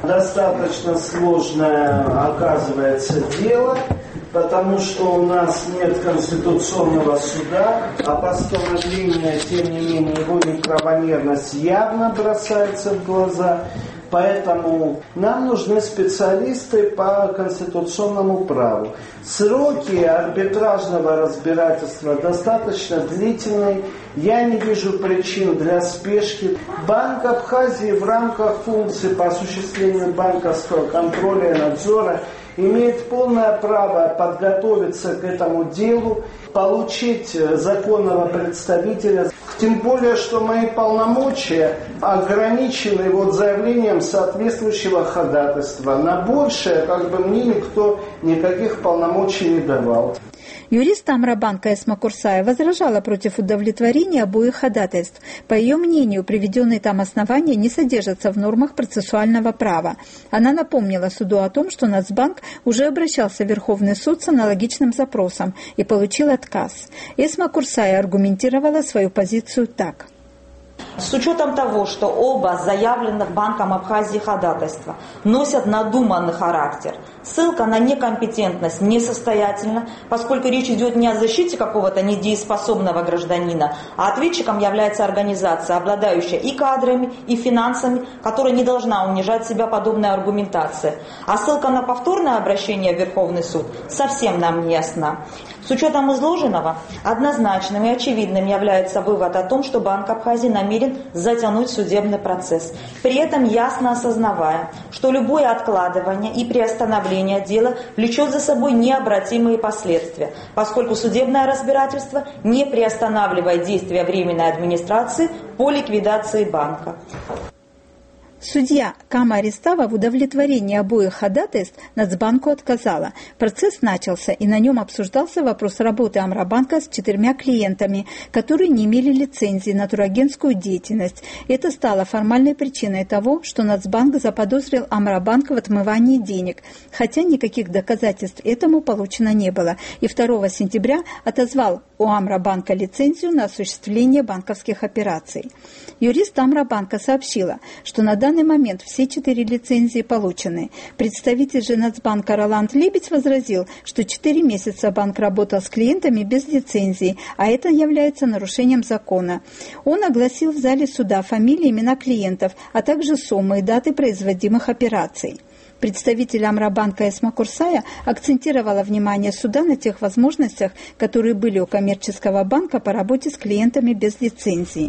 S20: Достаточно сложное оказывается дело, потому что у нас нет конституционного суда, а постановление, тем не менее, его неправомерность явно бросается в глаза. Поэтому нам нужны специалисты по конституционному праву. Сроки арбитражного разбирательства достаточно длительные. Я не вижу причин для спешки. Банк Абхазии в рамках функций по осуществлению банковского контроля и надзора имеет полное право подготовиться к этому делу, получить законного представителя. Тем более, что мои полномочия ограничены вот заявлением соответствующего ходатайства. На большее, как бы, мне никто никаких полномочий не давал.
S19: Юрист Амробанка Эсма Курсая возражала против удовлетворения обоих ходатайств. По ее мнению, приведенные там основания не содержатся в нормах процессуального права. Она напомнила суду о том, что Нацбанк уже обращался в Верховный суд с аналогичным запросом и получил отказ. Эсма Курсая аргументировала свою позицию так.
S21: С учетом того, что оба заявленных Банком Абхазии ходатайства носят надуманный характер, ссылка на некомпетентность несостоятельна, поскольку речь идет не о защите какого-то недееспособного гражданина, а ответчиком является организация, обладающая и кадрами, и финансами, которая не должна унижать себя подобной аргументацией. А ссылка на повторное обращение в Верховный суд совсем нам не ясна. С учетом изложенного, однозначным и очевидным является вывод о том, что Банк Абхазии намерен затянуть судебный процесс, при этом ясно осознавая, что любое откладывание и приостановление дела влечет за собой необратимые последствия, поскольку судебное разбирательство не приостанавливает действия Временной администрации по ликвидации банка.
S19: Судья Кама Аристава в удовлетворении обоих ходатайств Нацбанку отказала. Процесс начался, и на нем обсуждался вопрос работы Амробанка с четырьмя клиентами, которые не имели лицензии на турагентскую деятельность. Это стало формальной причиной того, что Нацбанк заподозрил Амробанк в отмывании денег, хотя никаких доказательств этому получено не было, и второго сентября отозвал у Амробанка лицензию на осуществление банковских операций. Юрист Амробанка сообщила, что на данный момент все четыре лицензии получены. Представитель же Нацбанка Роланд Лебедь возразил, что четыре месяца банк работал с клиентами без лицензии, а это является нарушением закона. Он огласил в зале суда фамилии, имена клиентов, а также суммы и даты производимых операций. Представитель Амробанка Эсма Курсая акцентировала внимание суда на тех возможностях, которые были у коммерческого банка по работе с клиентами без лицензии.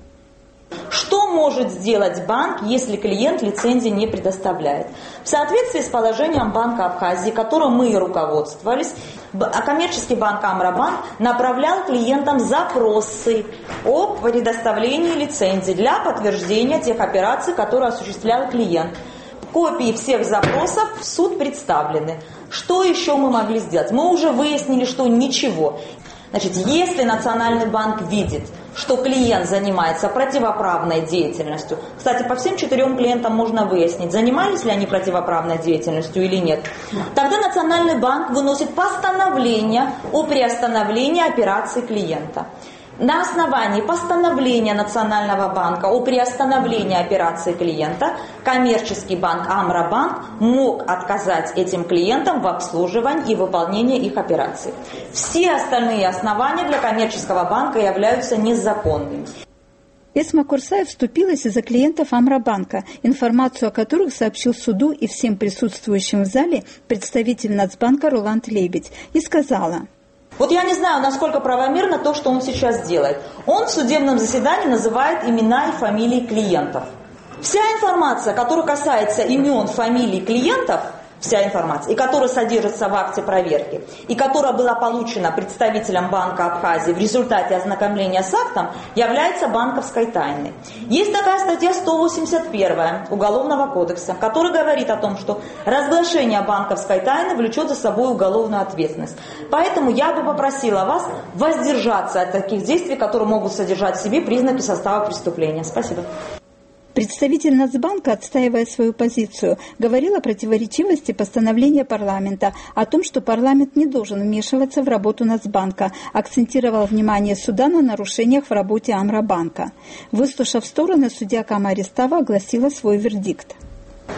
S21: Что может сделать банк, если клиент лицензии не предоставляет? В соответствии с положением Банка Абхазии, которым мы и руководствовались, коммерческий банк Амробанк направлял клиентам запросы о предоставлении лицензии для подтверждения тех операций, которые осуществлял клиент. Копии всех запросов в суд представлены. Что еще мы могли сделать? Мы уже выяснили, что ничего. Значит, если Национальный банк видит, что клиент занимается противоправной деятельностью, кстати, по всем четырем клиентам можно выяснить, занимались ли они противоправной деятельностью или нет, тогда Национальный банк выносит постановление о приостановлении операций клиента. На основании постановления Национального банка о приостановлении операции клиента коммерческий банк Амробанк мог отказать этим клиентам в обслуживании и выполнении их операций. Все остальные основания для коммерческого банка являются незаконными.
S19: Эсма Курсая вступилась из-за клиентов Амробанка, информацию о которых сообщил суду и всем присутствующим в зале представитель Нацбанка Роланд Лебедь, и сказала:
S21: Вот я не знаю, насколько правомерно то, что он сейчас делает. Он в судебном заседании называет имена и фамилии клиентов. Вся информация, которая касается имен, фамилий клиентов, вся информация, и которая содержится в акте проверки, и которая была получена представителем Банка Абхазии в результате ознакомления с актом, является банковской тайной. Есть такая статья сто восемьдесят первая Уголовного кодекса, которая говорит о том, что разглашение банковской тайны влечет за собой уголовную ответственность. Поэтому я бы попросила вас воздержаться от таких действий, которые могут содержать в себе признаки состава преступления. Спасибо.
S19: Представитель Нацбанка, отстаивая свою позицию, говорил о противоречивости постановления парламента, о том, что парламент не должен вмешиваться в работу Нацбанка, акцентировал внимание суда на нарушениях в работе Амробанка. Выслушав стороны, судья Кама Аристава огласила свой вердикт.
S12: Руководство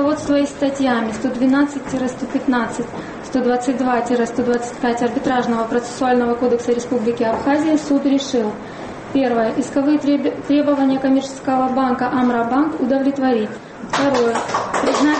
S4: Руководствуясь статьями сто двенадцать — сто пятнадцать, сто двадцать два — сто двадцать пять Арбитражного процессуального кодекса Республики Абхазия, суд решил: первое. Исковые требования коммерческого банка Амрабанк удовлетворить. Второе. Признать,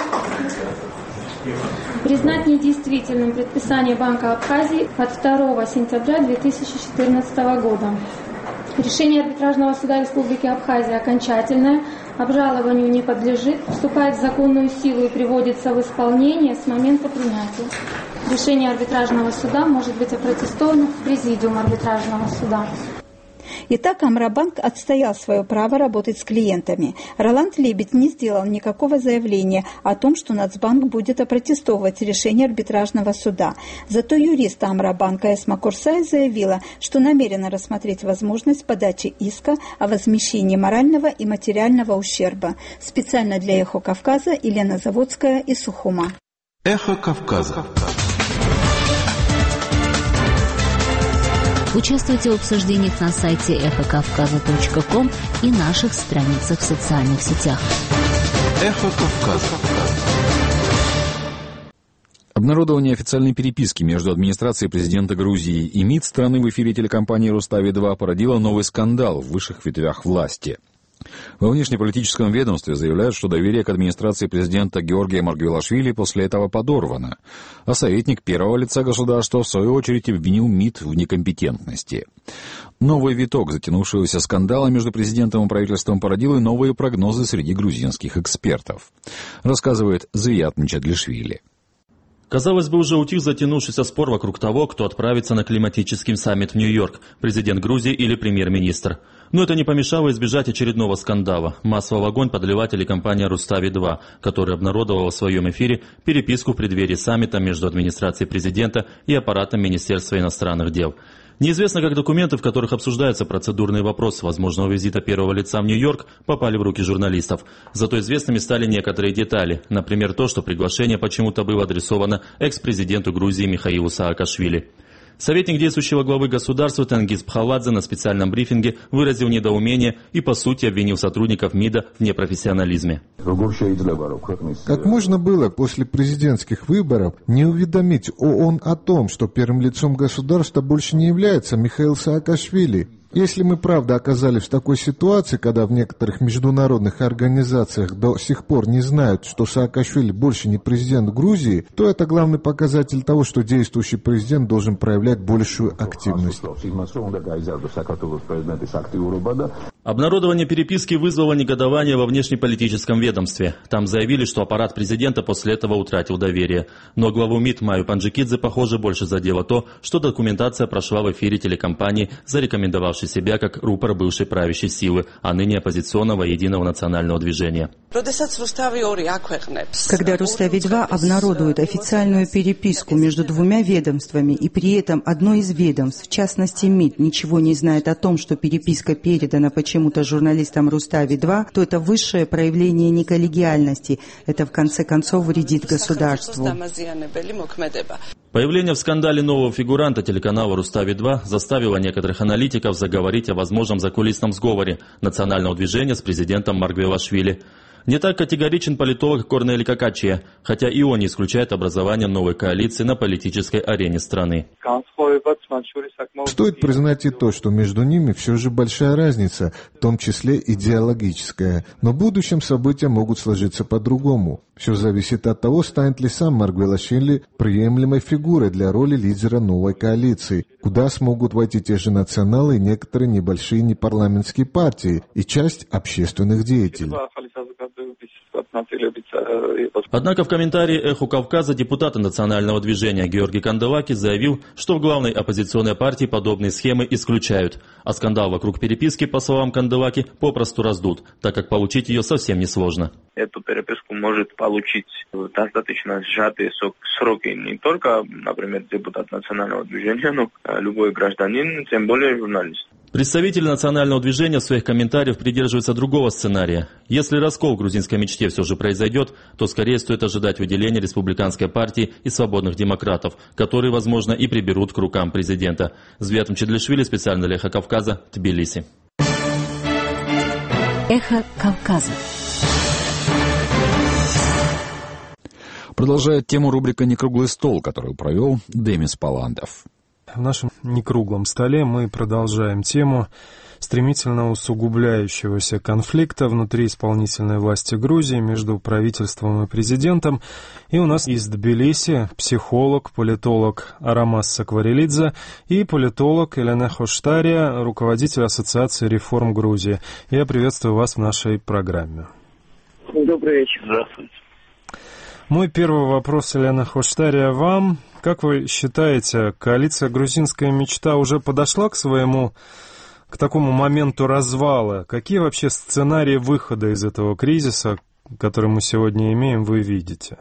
S4: признать недействительным предписание Банка Абхазии от второго сентября две тысячи четырнадцатого года. Решение Арбитражного суда Республики Абхазия окончательное, обжалованию не подлежит, вступает в законную силу и приводится в исполнение с момента принятия. Решение Арбитражного суда может быть опротестовано в Президиум Арбитражного суда.
S19: Итак, Амрабанк отстоял свое право работать с клиентами. Роланд Лебедь не сделал никакого заявления о том, что Нацбанк будет опротестовывать решение арбитражного суда. Зато юрист Амрабанка Эсма Курсай заявила, что намерена рассмотреть возможность подачи иска о возмещении морального и материального ущерба. Специально для «Эхо Кавказа» Елена Заводская из Сухума.
S17: Эхо Кавказа.
S3: Участвуйте в обсуждениях на сайте эхо кавказа точка ком и наших страницах в социальных сетях.
S17: Эхо Кавказа.
S1: Обнародование официальной переписки между администрацией президента Грузии и МИД страны в эфире телекомпании «Рустави-два» породило новый скандал в высших ветвях власти. Во внешнеполитическом ведомстве заявляют, что доверие к администрации президента Георгия Маргвелашвили после этого подорвано, а советник первого лица государства в свою очередь обвинил МИД в некомпетентности. Новый виток затянувшегося скандала между президентом и правительством породил и новые прогнозы среди грузинских экспертов, рассказывает Звият Мчадлишвили.
S6: Казалось бы, уже утих затянувшийся спор вокруг того, кто отправится на климатический саммит в Нью-Йорк, президент Грузии или премьер-министр. Но это не помешало избежать очередного скандала. Масло в огонь подливает телекомпания «Рустави-два», которая обнародовала в своем эфире переписку в преддверии саммита между администрацией президента и аппаратом Министерства иностранных дел. Неизвестно, как документы, в которых обсуждаются процедурные вопросы возможного визита первого лица в Нью-Йорк, попали в руки журналистов. Зато известными стали некоторые детали. Например, то, что приглашение почему-то было адресовано экс-президенту Грузии Михаилу Саакашвили. Советник действующего главы государства Тенгиз Пхаладзе на специальном брифинге выразил недоумение и, по сути, обвинил сотрудников МИДа в непрофессионализме.
S16: Как можно было после президентских выборов не уведомить ООН о том, что первым лицом государства больше не является Михаил Саакашвили? Если мы правда оказались в такой ситуации, когда в некоторых международных организациях до сих пор не знают, что Саакашвили больше не президент Грузии, то это главный показатель того, что действующий президент должен проявлять большую активность.
S6: Обнародование переписки вызвало негодование во внешнеполитическом ведомстве. Там заявили, что аппарат президента после этого утратил доверие. Но главу МИД Майю Панджикидзе, похоже, больше задело то, что документация прошла в эфире телекомпании, зарекомендовавшей себя как рупор бывшей правящей силы, а ныне оппозиционного единого национального движения.
S22: Когда Рустави-два обнародует официальную переписку между двумя ведомствами, и при этом одно из ведомств, в частности МИД, ничего не знает о том, что переписка передана почему-то журналистам Рустави-два, то это высшее проявление неколлегиальности. Это в конце концов вредит государству.
S6: Появление в скандале нового фигуранта телеканала «Рустави-два» заставило некоторых аналитиков заговорить о возможном закулисном сговоре национального движения с президентом Маргвелашвили. Не так категоричен политолог Корнели Какачия, хотя и он не исключает образование новой коалиции на политической арене страны.
S16: Стоит признать и то, что между ними все же большая разница, в том числе идеологическая. Но в будущем события могут сложиться по-другому. Все зависит от того, станет ли сам Маргвелашвили приемлемой фигурой для роли лидера новой коалиции, куда смогут войти те же националы и некоторые небольшие непарламентские партии и часть общественных деятелей.
S6: Однако в комментарии «Эху Кавказа» депутат национального движения Георгий Канделакис заявил, что в главной оппозиционной партии подобные схемы исключают, а скандал вокруг переписки, по словам Канделаки, попросту раздут, так как получить ее совсем несложно.
S23: Эту переписку может получить в достаточно сжатые сроки не только, например, депутат национального движения, но любой гражданин, тем более журналист.
S6: Представители национального движения в своих комментариях придерживаются другого сценария. Если раскол в грузинской мечте все же произойдет, то скорее стоит ожидать выделения республиканской партии и свободных демократов, которые, возможно, и приберут к рукам президента. Звият Мчадлишвили, специально для «Эхо Кавказа», Тбилиси.
S3: Эхо Кавказа.
S1: Продолжает тему рубрика «Некруглый стол», которую провел Демис Паландов.
S8: В нашем некруглом столе мы продолжаем тему стремительно усугубляющегося конфликта внутри исполнительной власти Грузии между правительством и президентом. И у нас из Тбилиси психолог, политолог Арамас Сакварелидзе и политолог Елена Хоштария, руководитель Ассоциации реформ Грузии. Я приветствую вас в нашей программе.
S9: Добрый вечер. Здравствуйте.
S8: Мой первый вопрос, Елена Хоштария, вам. Как вы считаете, коалиция «Грузинская мечта» уже подошла к своему, к такому моменту развала? Какие вообще сценарии выхода из этого кризиса, который мы сегодня имеем, вы видите?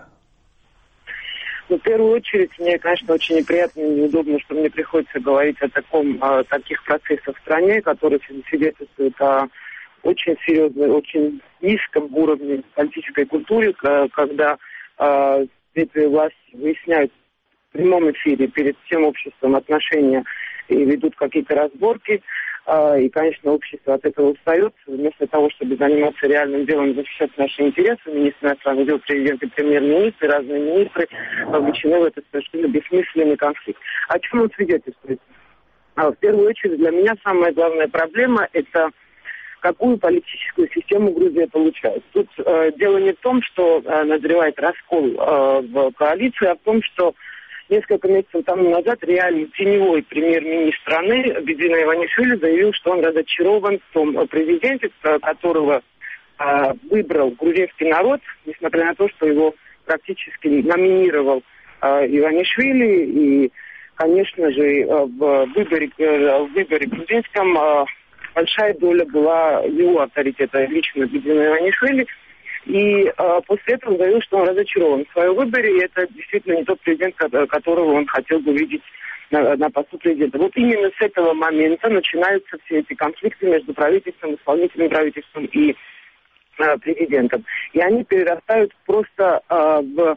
S9: Ну, в первую очередь, мне, конечно, очень неприятно и неудобно, что мне приходится говорить о таком, о таких процессах в стране, которые свидетельствуют о очень серьезном, очень низком уровне политической культуры, когда э, ветви власти выясняют в прямом эфире перед всем обществом отношения и ведут какие-то разборки. Э, и, конечно, общество от этого устает. Вместо того, чтобы заниматься реальным делом, защищать наши интересы, министр иностранных дел, президент и премьер-министр, разные министры вовлечены в этот совершенно бессмысленный конфликт. О чем он свидетельствует? А, в первую очередь, для меня самая главная проблема – это какую политическую систему Грузия получает. Тут э, дело не в том, что э, назревает раскол э, в коалиции, а в том, что несколько месяцев тому назад реально теневой премьер-министр страны Бедзина Иванишвили заявил, что он разочарован в том президенте, которого э, выбрал грузинский народ, несмотря на то, что его практически номинировал э, Иванишвили. И, конечно же, э, в выборе, э, в выборе грузинском э, большая доля была его авторитета лично Бедзина Иванишвили. И э, после этого он заявил, что он разочарован в своем выборе, и это действительно не тот президент, которого он хотел бы видеть на, на посту президента. Вот именно с этого момента начинаются все эти конфликты между правительством, исполнительным правительством и э, президентом. И они перерастают просто э, в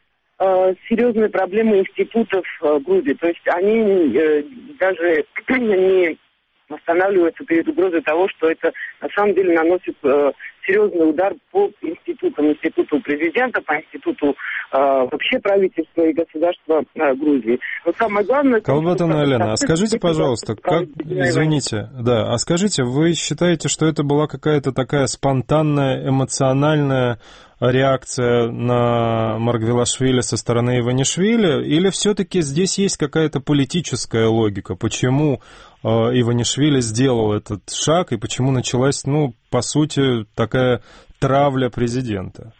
S9: э, серьезные проблемы институтов э, Грузии. То есть они э, даже не останавливаются перед угрозой того, что это на самом деле наносит э, серьезный удар по институтам, институту президента, по институту э, вообще правительства и государства э, Грузии. Но самое главное...
S8: Калбатана Елена, а скажите, пожалуйста, как... Извините, да, а скажите, вы считаете, что это была какая-то такая спонтанная, эмоциональная реакция на Маргвелашвили со стороны Иванишвили, или все-таки здесь есть какая-то политическая логика, почему э, Иванишвили сделал этот шаг и почему началась, ну, по сути, такая травля президента?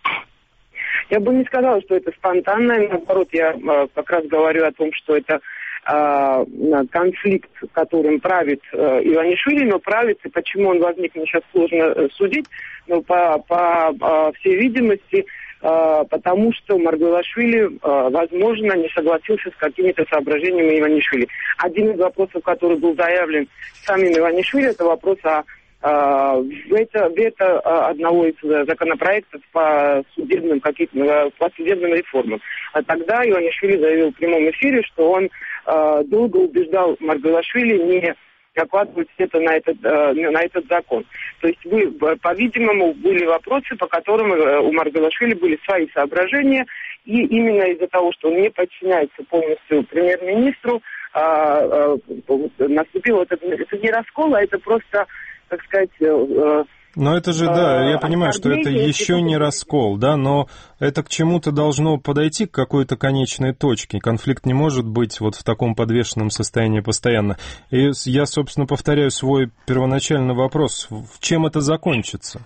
S9: Я бы не сказала, что это спонтанно, наоборот, я э, как раз говорю о том, что это э, конфликт, которым правит э, Иванишвили, но правит, и почему он возник, мне сейчас сложно э, судить, но по, по, по всей видимости, э, потому что Маргвелашвили, э, возможно, не согласился с какими-то соображениями Иванишвили. Один из вопросов, который был заявлен самим Иванишвили, это вопрос о э, вето, вето одного из законопроектов по судебным, каким-то, по судебным реформам. А тогда Иванишвили заявил в прямом эфире, что он э, долго убеждал Маргвелашвили не накладывать это на этот, на этот закон. То есть, вы, по-видимому, были вопросы, по которым у Маргвелашвили были свои соображения, и именно из-за того, что он не подчиняется полностью премьер-министру, а, а, наступил этот, это не раскол, а это просто, так сказать...
S8: Но это же, да, я понимаю, что это еще не раскол, да, но это к чему-то должно подойти, к какой-то конечной точке. Конфликт не может быть вот в таком подвешенном состоянии постоянно. И я, собственно, повторяю свой первоначальный вопрос. Чем это закончится?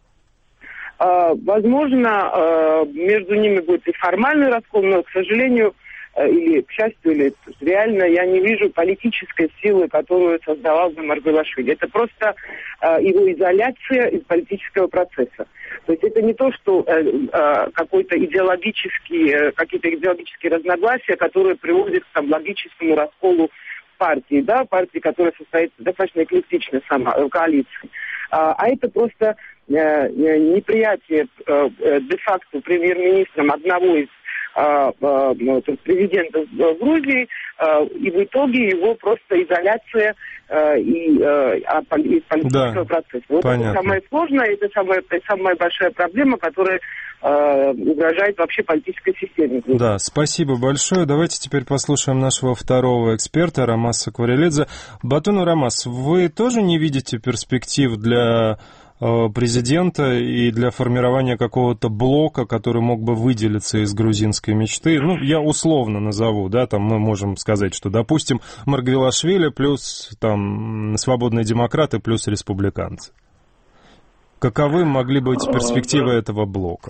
S9: Возможно, между ними будет и формальный раскол, но, к сожалению, или к счастью, или реально я не вижу политической силы, которую создавал бы Маргвелашвили. Это просто э, его изоляция из политического процесса. То есть это не то, что э, э, какой-то идеологический, э, какие-то идеологические разногласия, которые приводят к там, логическому расколу партии, да, партии, которая состоит достаточно эклектично сама, в коалиции. А, а это просто э, неприятие э, де-факто премьер-министром одного из а, а, президента Грузии, а, и в итоге его просто изоляция а, и, а, и политического да, процесса. Вот понятно. Это самое сложное, это самая, самая большая проблема, которая а, угрожает вообще политической системе.
S8: Да, спасибо большое. Давайте теперь послушаем нашего второго эксперта Рамаса Кварелидзе. Батуну Рамас, вы тоже не видите перспектив для президента и для формирования какого-то блока, который мог бы выделиться из грузинской мечты? Ну, я условно назову, да, там мы можем сказать, что, допустим, Маргвелашвили плюс там свободные демократы плюс республиканцы. Каковы могли быть перспективы этого блока?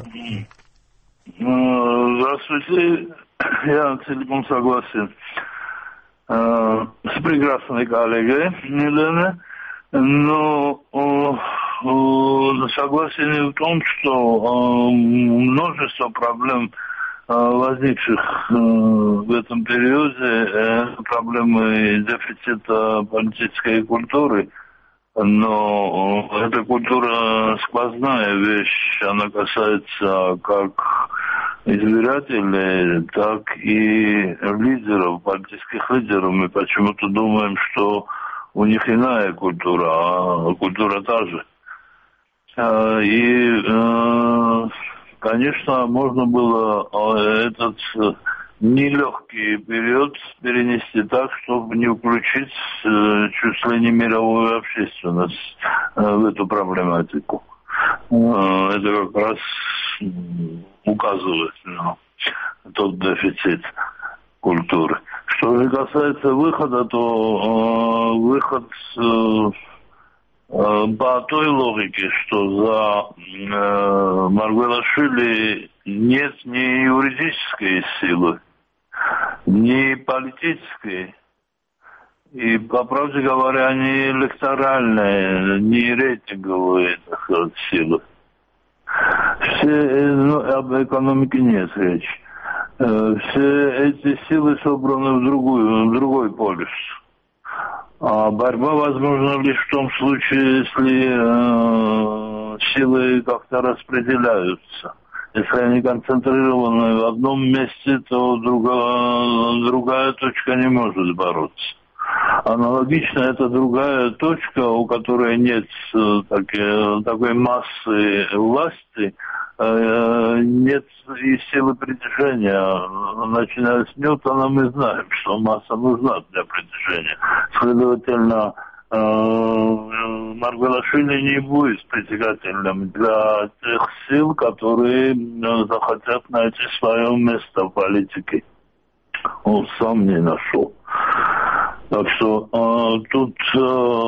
S10: Здравствуйте, я целиком согласен с прекрасной коллегой Еленой, но согласен и в том, что множество проблем, возникших в этом периоде, проблемы дефицита политической культуры, но эта культура сквозная вещь, она касается как избирателей, так и лидеров, политических лидеров. Мы почему-то думаем, что у них иная культура, а культура та же. И, конечно, можно было этот нелегкий период перенести так, чтобы не включить чуть ли не мировую общественность в эту проблематику. Это как раз указывает на тот дефицит культуры. Что же касается выхода, то э, выход э, э, по той логике, что за э, Маргвелашвили нет ни юридической силы, ни политической, и, по правде говоря, ни электоральной, ни рейтинговой, так сказать, силы. Все, ну, об экономике нет речи. Все эти силы собраны в, другую, в другой полюс. А борьба возможна лишь в том случае, если э, силы как-то распределяются. Если они концентрированы в одном месте, то друга, другая точка не может бороться. Аналогично, это другая точка, у которой нет таки, такой массы власти, нет и силы притяжения. Начиная с Ньютона мы знаем, что масса нужна для притяжения. Следовательно, Маргвелашвили не будет притягательным для тех сил, которые захотят найти свое место в политике. Он сам не нашел. Так что э, тут э,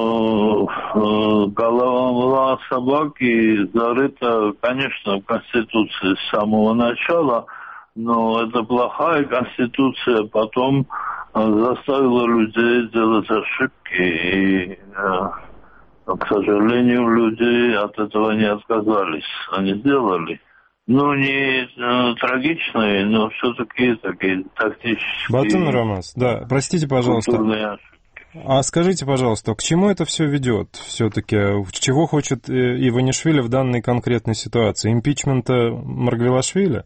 S10: э, голова собаки зарыта, конечно, в Конституции с самого начала, но это плохая Конституция потом э, заставила людей делать ошибки, и, э, к сожалению, люди от этого не отказались, они сделали. Ну, не э, трагичные, но все-таки такие тактические...
S8: Батун Рамас, да, простите, пожалуйста. А скажите, пожалуйста, к чему это все ведет все-таки? Чего хочет Иванишвили в данной конкретной ситуации? Импичмента Маргвелашвили?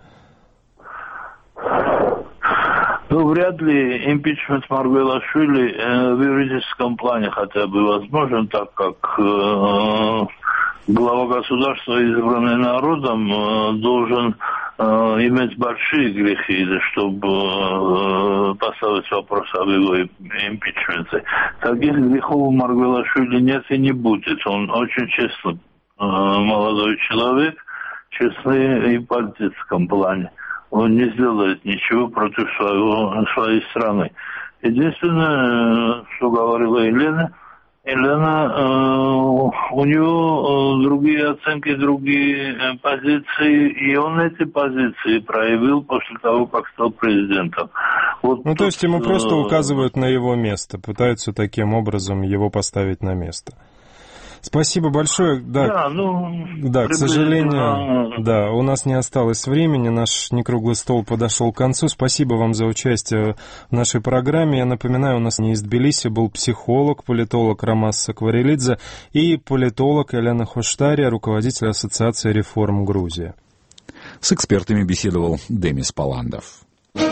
S10: Ну, вряд ли импичмент Маргвелашвили э, в юридическом плане хотя бы возможен, так как... Э, глава государства, избранный народом, должен э, иметь большие грехи, чтобы э, поставить вопрос об его импичменте. Таких грехов у Маргвелашвили нет и не будет. Он очень честный э, молодой человек, честный и в политическом плане. Он не сделает ничего против своего, своей страны. Единственное, что говорила Елена, Елена, э, у него э, другие оценки, другие э, позиции, и он эти позиции проявил после того, как стал президентом. Вот
S8: ну, тут, то есть ему
S10: э,
S8: просто указывают на его место, пытаются таким образом его поставить на место. Спасибо большое. Да,
S10: да, ну,
S8: да к сожалению, да, у нас не осталось времени, наш некруглый стол подошел к концу. Спасибо вам за участие в нашей программе. Я напоминаю, у нас не из Тбилиси был психолог, политолог Рамас Кварелидзе и политолог Елена Хоштария, руководитель Ассоциации реформ Грузии.
S1: С экспертами беседовал Демис Паландов.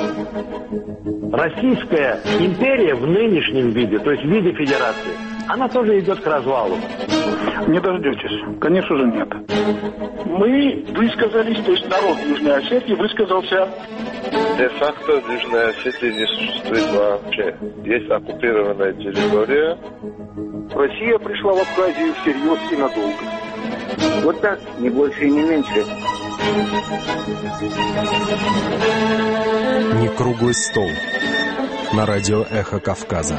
S11: Российская империя в нынешнем виде, то есть в виде федерации, она тоже идет к развалу.
S13: Не дождетесь. Конечно же, нет. Мы высказались, то есть народ Южной Осетии высказался.
S15: Де-факто Южная Осетия не существует вообще. Есть оккупированная территория.
S13: Россия пришла в Абхазию всерьез и надолго.
S24: Вот так, не больше и не меньше.
S25: Не круглый стол. На радио «Эхо Кавказа».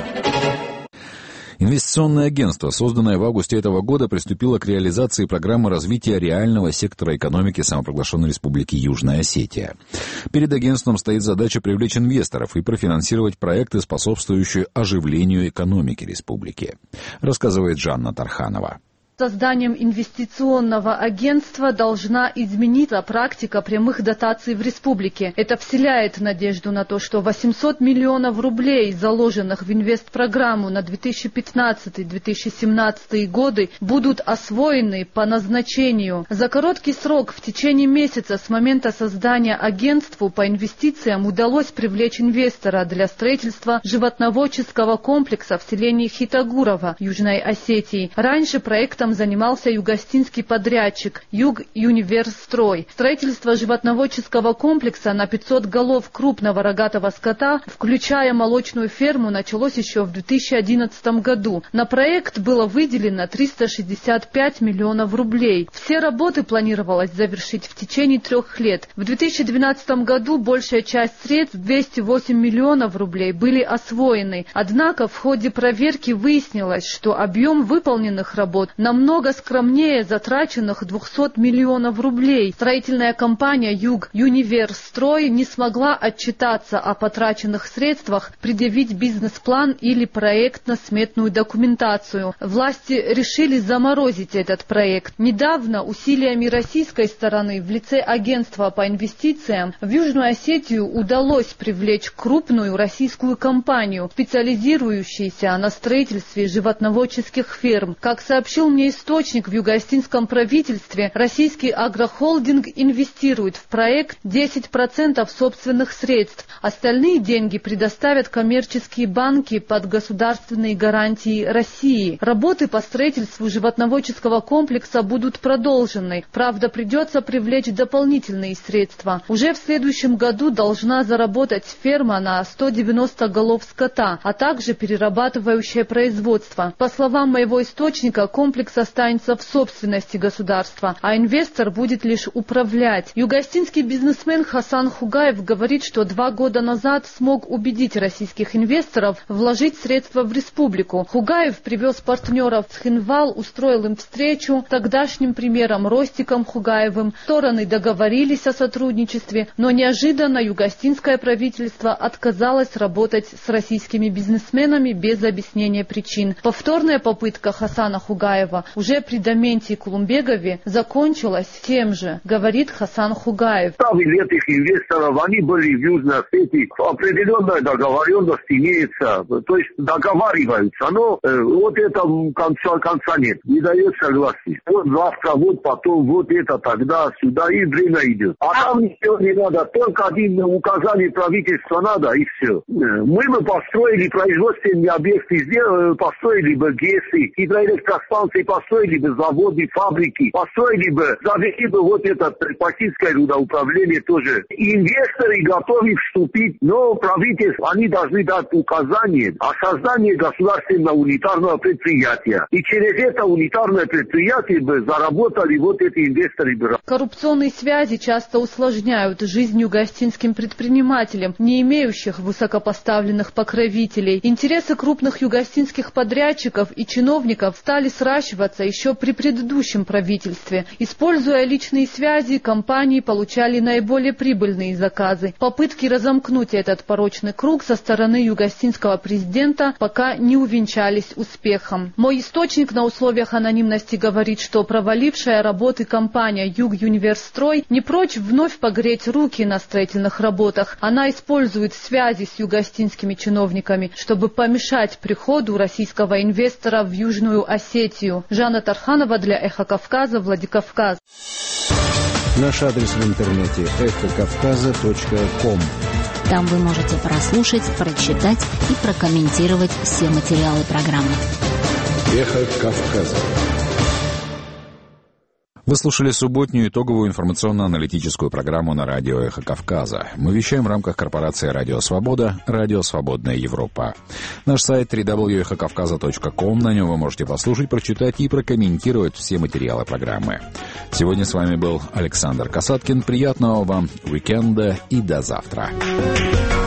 S1: Инвестиционное агентство, созданное в августе этого года, приступило к реализации программы развития реального сектора экономики самопровозглашенной Республики Южная Осетия. Перед агентством стоит задача привлечь инвесторов и профинансировать проекты, способствующие оживлению экономики республики, рассказывает Жанна Тарханова.
S26: Созданием инвестиционного агентства должна измениться практика прямых дотаций в республике. Это вселяет надежду на то, что восемьсот миллионов рублей, заложенных в инвестпрограмму на две тысячи пятнадцатый — две тысячи семнадцатый годы, будут освоены по назначению. За короткий срок, в течение месяца с момента создания агентству по инвестициям удалось привлечь инвестора для строительства животноводческого комплекса в селении Хитагурово Южной Осетии. Раньше проектом занимался югостинский подрядчик Юг-Юниверстрой. Строительство животноводческого комплекса на пятьсот голов крупного рогатого скота, включая молочную ферму, началось еще в две тысячи одиннадцатом году. На проект было выделено триста шестьдесят пять миллионов рублей. Все работы планировалось завершить в течение трех лет. В две тысячи двенадцатом году большая часть средств, двести восемь миллионов рублей, были освоены. Однако в ходе проверки выяснилось, что объем выполненных работ намного намного скромнее затраченных двухсот миллионов рублей. Строительная компания Юг-Юниверстрой не смогла отчитаться о потраченных средствах, предъявить бизнес-план или проектно-сметную документацию. Власти решили заморозить этот проект. Недавно усилиями российской стороны в лице агентства по инвестициям в Южную Осетию удалось привлечь крупную российскую компанию, специализирующуюся на строительстве животноводческих ферм. Как сообщил мне источник в югоостинском правительстве, российский агрохолдинг инвестирует в проект десять процентов собственных средств. Остальные деньги предоставят коммерческие банки под государственные гарантии России. Работы по строительству животноводческого комплекса будут продолжены. Правда, придется привлечь дополнительные средства. Уже в следующем году должна заработать ферма на сто девяносто голов скота, а также перерабатывающее производство. По словам моего источника, комплекс останется в собственности государства, а инвестор будет лишь управлять. Югостинский бизнесмен Хасан Хугаев говорит, что два года назад смог убедить российских инвесторов вложить средства в республику. Хугаев привез партнеров в Цхинвал, устроил им встречу. Тогдашним примером Ростиком Хугаевым стороны договорились о сотрудничестве, но неожиданно югостинское правительство отказалось работать с российскими бизнесменами без объяснения причин. Повторная попытка Хасана Хугаева уже при Доменте Кулумбегове закончилась тем же, говорит Хасан Хугаев.
S27: Ставили этих инвесторов, они были в Южной Осетии, определенная договоренность имеется, то есть договариваются, но э, вот это конца, конца нет, не дает согласия. Вот завтра, вот потом, вот это тогда, сюда, и время идет. А нам ничего не надо, только один указание правительства надо, и все. Мы бы построили производственные объекты, сделали, построили бы ГЭСы, гидроэлектростанции, построили бы заводы, фабрики, построили бы, завели бы вот это пакистское рудоуправление тоже. Инвесторы готовы вступить, но правительство, они должны дать указание о создании государственного унитарного предприятия. И через это унитарное предприятие бы заработали вот эти инвесторы.
S26: Коррупционные связи часто усложняют жизнь югостинским предпринимателям, не имеющих высокопоставленных покровителей. Интересы крупных югостинских подрядчиков и чиновников стали сращиваться еще при предыдущем правительстве. Используя личные связи, компании получали наиболее прибыльные заказы. Попытки разомкнуть этот порочный круг со стороны югостинского президента пока не увенчались успехом. Мой источник на условиях анонимности говорит, что провалившая работы компания Юг-Юниверстрой не прочь вновь погреть руки на строительных работах. Она использует связи с югостинскими чиновниками, чтобы помешать приходу российского инвестора в Южную Осетию. Жанна Тарханова для «Эхо Кавказа», Владикавказ.
S25: Наш адрес в интернете эхо кавказа точка ком.
S3: Там вы можете прослушать, прочитать и прокомментировать все материалы программы.
S25: Эхо Кавказа.
S1: Вы слушали субботнюю итоговую информационно-аналитическую программу на радио «Эхо Кавказа». Мы вещаем в рамках корпорации «Радио Свобода», «Радио Свободная Европа». Наш сайт дабл ю дабл ю дабл ю точка эхо кавказа точка ком. На нем вы можете послушать, прочитать и прокомментировать все материалы программы. Сегодня с вами был Александр Касаткин. Приятного вам уикенда и до завтра.